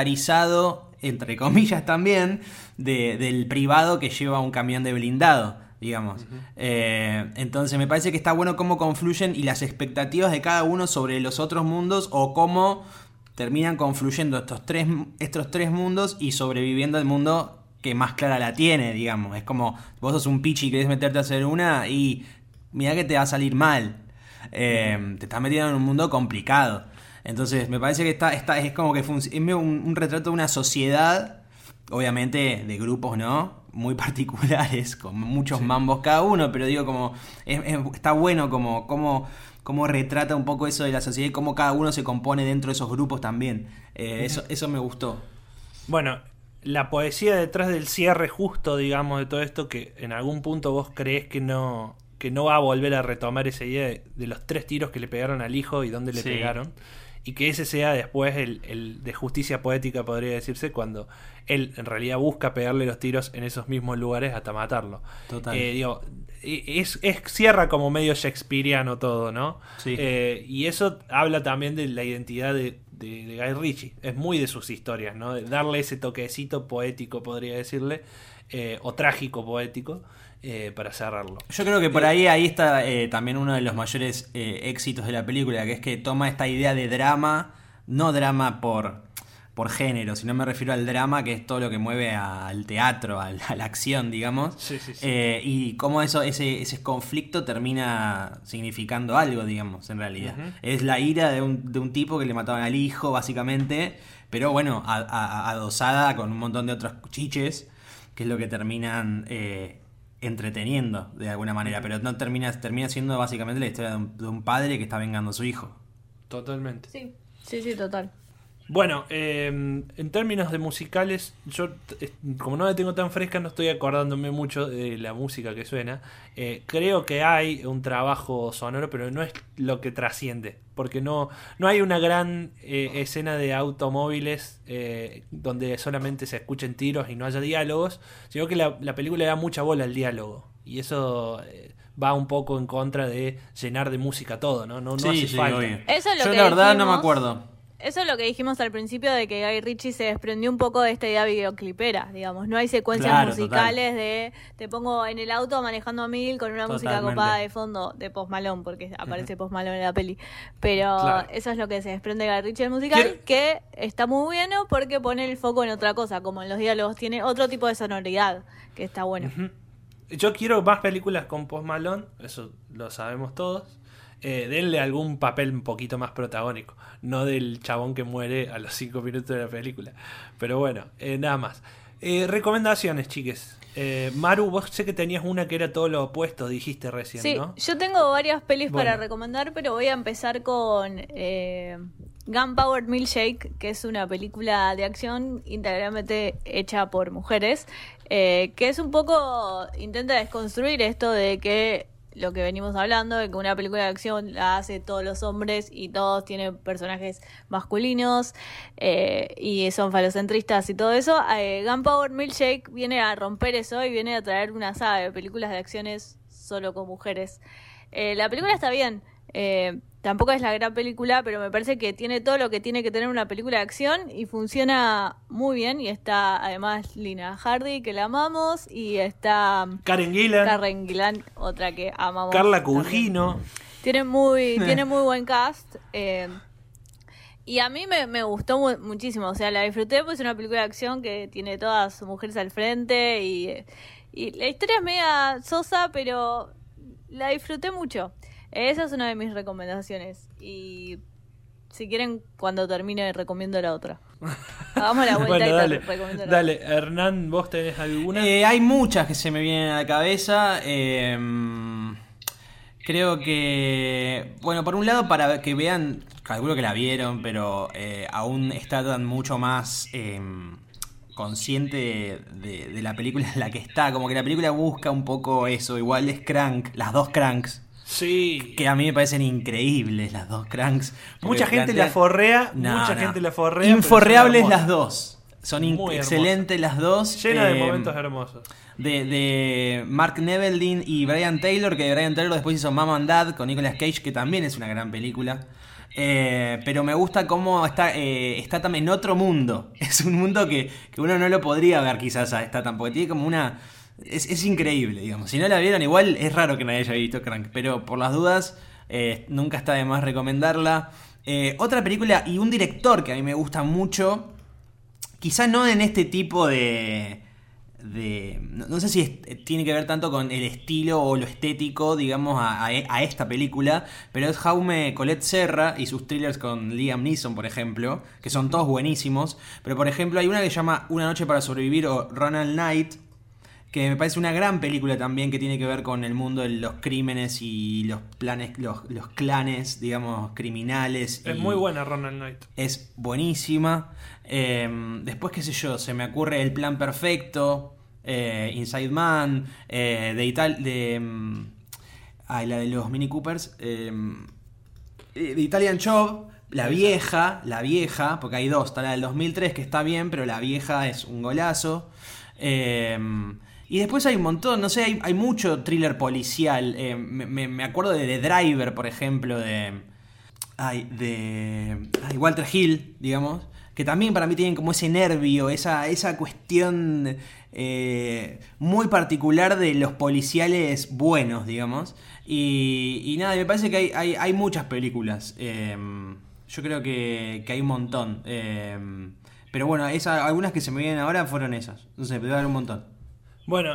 militarizado, entre comillas también, del privado que lleva un camión de blindado. digamos. Entonces me parece que está bueno cómo confluyen y las expectativas de cada uno sobre los otros mundos, o cómo terminan confluyendo estos tres mundos y sobreviviendo el mundo que más clara la tiene, digamos. Es como, vos sos un pichi y querés meterte a hacer una y mirá que te va a salir mal. Te estás metiendo en un mundo complicado. Entonces me parece que es como que es un retrato de una sociedad, obviamente de grupos, ¿no? Muy particulares, con muchos mambos cada uno, pero digo, como está bueno como retrata un poco eso de la sociedad y cómo cada uno se compone dentro de esos grupos también. Eso me gustó. Bueno, la poesía detrás del cierre justo, digamos, de todo esto, que en algún punto vos creés que no va a volver a retomar esa idea de los 3 tiros que le pegaron al hijo y dónde le pegaron, y que ese sea después el de justicia poética, podría decirse, cuando él en realidad busca pegarle los tiros en esos mismos lugares hasta matarlo. Total. Cierra como medio shakespeariano todo, ¿no? Sí. Y eso habla también de la identidad de Guy Ritchie. Es muy de sus historias, ¿no? De darle ese toquecito poético, podría decirle, o trágico poético, para cerrarlo. Yo creo que por ahí está también uno de los mayores éxitos de la película, que es que toma esta idea de drama, no drama por género, sino me refiero al drama, que es todo lo que mueve al teatro, a la acción, digamos. Sí. Y cómo ese conflicto termina significando algo, digamos, en realidad. Uh-huh. Es la ira de un tipo que le mataban al hijo, básicamente, pero bueno, adosada con un montón de otros chiches, que es lo que terminan entreteniendo de alguna manera, pero no termina siendo básicamente la historia de un padre que está vengando a su hijo. Totalmente. Sí, total. Bueno, en términos de musicales, yo como no la tengo tan fresca, no estoy acordándome mucho de la música que suena. Creo que hay un trabajo sonoro, pero no es lo que trasciende, porque no hay una gran escena de automóviles donde solamente se escuchen tiros y no haya diálogos, sino que la película da mucha bola al diálogo, y eso va un poco en contra de llenar de música todo, ¿no? Sí, hace falta. obvio. Eso es lo yo que la verdad dijimos. no me acuerdo. Eso es lo que dijimos al principio, de que Guy Ritchie se desprendió un poco de esta idea videoclipera, digamos. No hay secuencias Claro, musicales de te pongo en el auto manejando a 1000 con una música Totalmente. copada de fondo de Post Malone, porque aparece Post Malone en la peli. Pero Claro. eso es lo que se desprende de Guy Ritchie del musical, que está muy bueno porque pone el foco en otra cosa, como en los diálogos tiene otro tipo de sonoridad, que está bueno. Ujú. Yo quiero más películas con Post Malone, eso lo sabemos todos. Denle algún papel un poquito más protagónico, no del chabón que muere a los 5 minutos de la película. Pero bueno, nada más. Recomendaciones, chiques. Maru, vos sé que tenías una que era todo lo opuesto, dijiste recién, Sí, ¿no? yo tengo varias pelis para Bueno. recomendar, pero voy a empezar con Gunpowder Milkshake, que es una película de acción íntegramente hecha por mujeres, que es un poco, intenta desconstruir esto de que lo que venimos hablando, de que una película de acción la hace todos los hombres y todos tienen personajes masculinos y son falocentristas y todo eso. Gunpowder Milkshake viene a romper eso y viene a traer una saga de películas de acciones solo con mujeres. La película está bien, tampoco es la gran película, pero me parece que tiene todo lo que tiene que tener una película de acción y funciona muy bien. Y está además Lina Hardy, que la amamos, y está Karen Gillan, Karen Gillan, otra que amamos. Carla también. Cugino. Tiene muy buen cast. Y a mí me gustó muchísimo. O sea, la disfruté, pues es una película de acción que tiene todas mujeres al frente. Y la historia es media sosa, pero la disfruté mucho. Esa es una de mis recomendaciones. Y si quieren, cuando termine, recomiendo la otra. Hagamos la vuelta Bueno, y dale, recomiendo la dale. Hernán, ¿vos tenés alguna? Hay muchas que se me vienen a la cabeza. Creo que, bueno, por un lado, para que vean, calculo que la vieron, pero aún está tan mucho más consciente de la película en la que está. Como que la película busca un poco eso. Igual es Crank, las dos Cranks, Sí. que a mí me parecen increíbles las dos Cranks. Mucha Porque gente plantea- la forrea, No, mucha no. gente la forrea. pero Inforreables son las hermosas. dos. Son Muy excelentes las dos. Llena de momentos hermosos. De Mark Neveldine y Brian Taylor, que Brian Taylor después hizo Mom and Dad con Nicolas Cage, que también es una gran película. Pero me gusta cómo está también en otro mundo. Es un mundo que uno no lo podría ver quizás a esta tampoco. Tiene como Es increíble, digamos. Si no la vieron, igual es raro que nadie haya visto Crank, pero por las dudas, nunca está de más recomendarla. Otra película y un director que a mí me gusta mucho, quizá no en este tipo no sé si tiene que ver tanto con el estilo o lo estético, digamos, a esta película, pero es Jaume Collet Serra y sus thrillers con Liam Neeson, por ejemplo, que son todos buenísimos. Pero, por ejemplo, hay una que se llama Una noche para sobrevivir o Run all Night, que me parece una gran película también, que tiene que ver con el mundo de los crímenes y los planes, los clanes, digamos, criminales. Es muy buena Ronald Knight. Es buenísima. Después, qué sé yo, se me ocurre El Plan Perfecto, Inside Man, la de los Mini Coopers, The Italian Job, la vieja, porque hay dos, está la del 2003 que está bien, pero la vieja es un golazo. Y después hay un montón, no sé, hay mucho thriller policial. Me acuerdo de The Driver, por ejemplo, de Walter Hill, digamos, que también para mí tienen como ese nervio, esa cuestión muy particular de los policiales buenos, digamos. Y nada, me parece que hay muchas películas. Yo creo que hay un montón. Pero bueno, algunas que se me vienen ahora fueron esas. No sé, pero hay un montón. Bueno,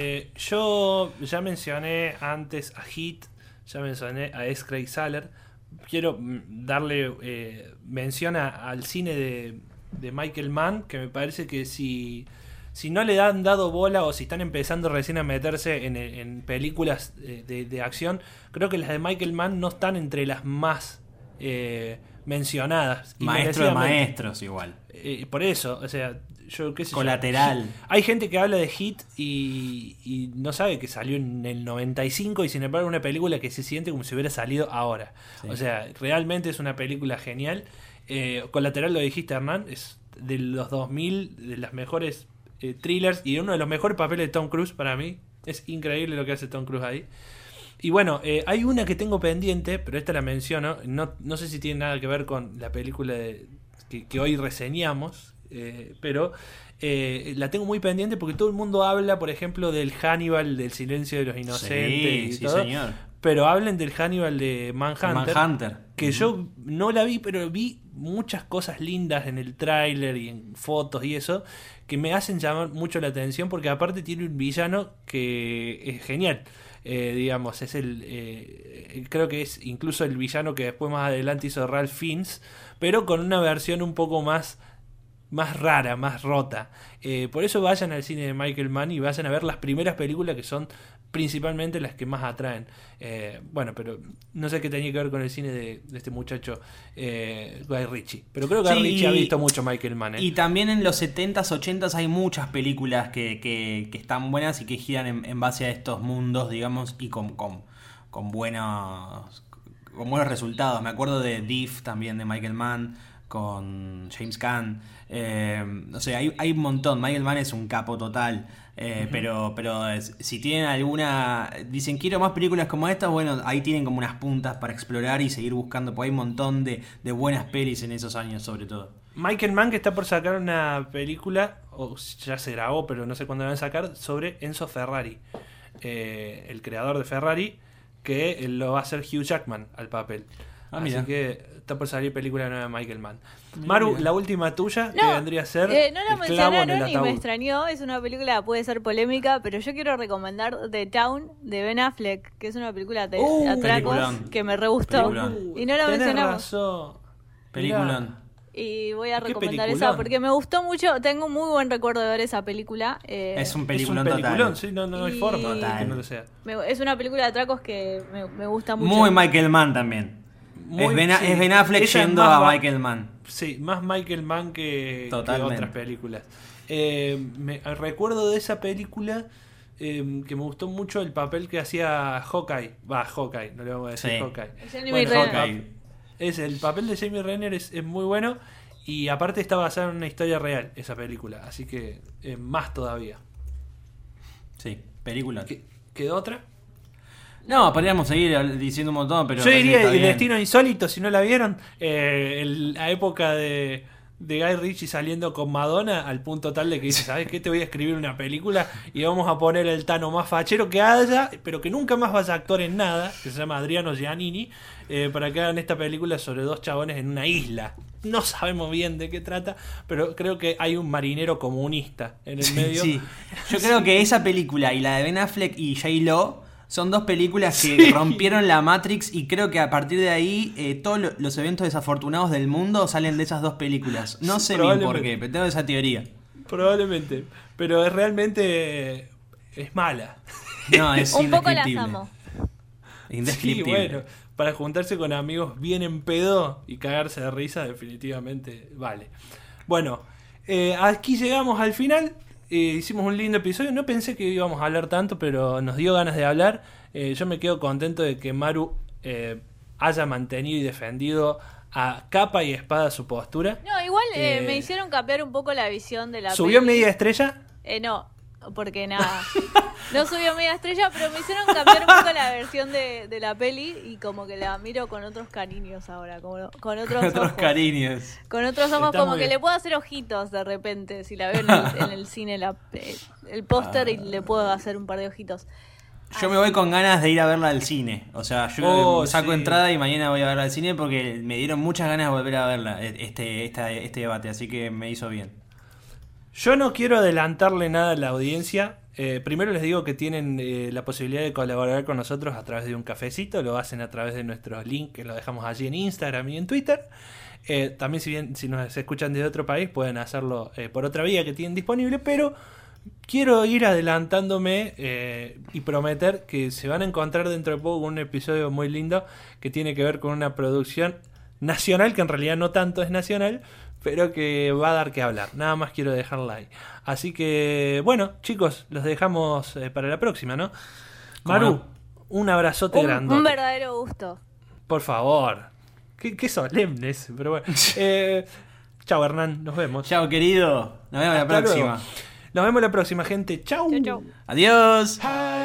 yo ya mencioné antes a Heat, ya mencioné a S. Craig Saller. Quiero darle mención al cine de Michael Mann, que me parece que si no le han dado bola o si están empezando recién a meterse en películas de acción, creo que las de Michael Mann no están entre las más mencionadas. Maestro de maestros igual. Por eso, o sea, yo qué sé. Colateral. Hay gente que habla de Hit y no sabe que salió en el 95 y sin embargo una película que se siente como si hubiera salido ahora. Sí. O sea, realmente es una película genial. Colateral, lo dijiste, Hernán, es de los 2000, de las mejores thrillers y uno de los mejores papeles de Tom Cruise para mí. Es increíble lo que hace Tom Cruise ahí. Y bueno, hay una que tengo pendiente, pero esta la menciono. No sé si tiene nada que ver con la película que hoy reseñamos, pero la tengo muy pendiente porque todo el mundo habla, por ejemplo, del Hannibal, del Silencio de los Inocentes y todo. Señor. Pero hablen del Hannibal de Manhunter, que yo no la vi, pero vi muchas cosas lindas en el tráiler y en fotos y eso, que me hacen llamar mucho la atención porque aparte tiene un villano que es genial. Digamos, es creo que es incluso el villano que después más adelante hizo Ralph Fiennes, pero con una versión un poco más rara, más rota. Por eso vayan al cine de Michael Mann y vayan a ver las primeras películas que son principalmente las que más atraen. Bueno, pero no sé qué tenía que ver con el cine de este muchacho Guy Ritchie, pero creo que Guy Ritchie ha visto mucho Michael Mann. Y también en los 70s, 80s hay muchas películas que están buenas y que giran en base a estos mundos, digamos, y con buenos resultados. Me acuerdo de Thief también de Michael Mann con James Caan. No sé, hay un montón. Michael Mann es un capo total. Pero si tienen alguna, dicen quiero más películas como estas, bueno, ahí tienen como unas puntas para explorar y seguir buscando, porque hay un montón de buenas pelis en esos años, sobre todo. Michael Mann, que está por sacar una película, o ya se grabó, pero no sé cuándo la van a sacar, sobre Enzo Ferrari, el creador de Ferrari, que lo va a hacer Hugh Jackman al papel. Así que está por salir película nueva de Michael Mann. Maru, la última tuya, que vendría a ser no la mencionaron y me extrañó. Es una película, puede ser polémica, pero yo quiero recomendar The Town de Ben Affleck, que es una película de atracos que me re gustó. Y no la mencionamos. Peliculón. Y voy a recomendar esa porque me gustó mucho. Tengo un muy buen recuerdo de ver esa película. Es un peliculón total. Sí, no hay forma que no lo sea. Es una película de atracos que me gusta mucho. Muy Michael Mann también. Es Ben Affleck yendo a Michael Mann. Sí, más Michael Mann que otras películas. Me recuerdo de esa película que me gustó mucho el papel que hacía Hawkeye. Hawkeye, no le vamos a decir Hawkeye. El papel de Jamie Renner es muy bueno y aparte está basado en una historia real esa película, así que más todavía. Sí, película. ¿Quedó otra? No, podríamos seguir diciendo un montón, pero... Yo diría El Destino Insólito, si no la vieron, la época de de Guy Ritchie saliendo con Madonna al punto tal de que dice, ¿sabes qué? Te voy a escribir una película y vamos a poner el Tano más fachero que haya, pero que nunca más vaya a actuar en nada, que se llama Adriano Giannini, para que hagan esta película sobre dos chabones en una isla. No sabemos bien de qué trata, pero creo que hay un marinero comunista en el medio. Sí. Yo creo que esa película y la de Ben Affleck y J-Lo son dos películas que rompieron la Matrix y creo que a partir de ahí todos los eventos desafortunados del mundo salen de esas dos películas. No sé bien por qué, pero tengo esa teoría. Probablemente, pero es realmente es mala. No, es Un poco las indescriptible. amo. Sí, Indescriptible. bueno, para juntarse con amigos bien en pedo y cagarse de risa, definitivamente vale. Bueno, aquí llegamos al final. Hicimos un lindo episodio. No pensé que íbamos a hablar tanto, pero nos dio ganas de hablar. Yo me quedo contento de que Maru haya mantenido y defendido a capa y espada su postura. No, igual me hicieron cambiar un poco la visión de la ¿Subió peli. media estrella? No, porque nada. No subió media estrella, pero me hicieron cambiar un poco la versión de la peli y como que la miro con otros cariños ahora, como, con otros ojos. cariños. Con otros ojos, Está como muy que bien. le puedo hacer ojitos de repente, si la veo en el cine, el póster y le puedo hacer un par de ojitos. Yo me voy con ganas de ir a verla al cine. O sea, yo creo que saco sí. entrada y mañana voy a verla al cine porque me dieron muchas ganas de volver a verla, este debate, así que me hizo bien. Yo no quiero adelantarle nada a la audiencia. Primero les digo que tienen la posibilidad de colaborar con nosotros a través de un cafecito. Lo hacen a través de nuestro link que lo dejamos allí en Instagram y en Twitter. También si nos escuchan desde otro país pueden hacerlo por otra vía que tienen disponible. Pero quiero ir adelantándome y prometer que se van a encontrar dentro de poco con un episodio muy lindo que tiene que ver con una producción nacional, que en realidad no tanto es nacional, pero que va a dar que hablar. Nada más quiero dejarla ahí. Así que, bueno, chicos, los dejamos para la próxima, ¿no? Maru, no? un abrazote grandote. Un verdadero gusto. Por favor. Qué solemnes, pero bueno. Chao, Hernán, nos vemos. Chao, querido. Nos vemos la Hasta próxima. luego. Nos vemos la próxima, gente. Chau. Chau, chau. Adiós. Hi.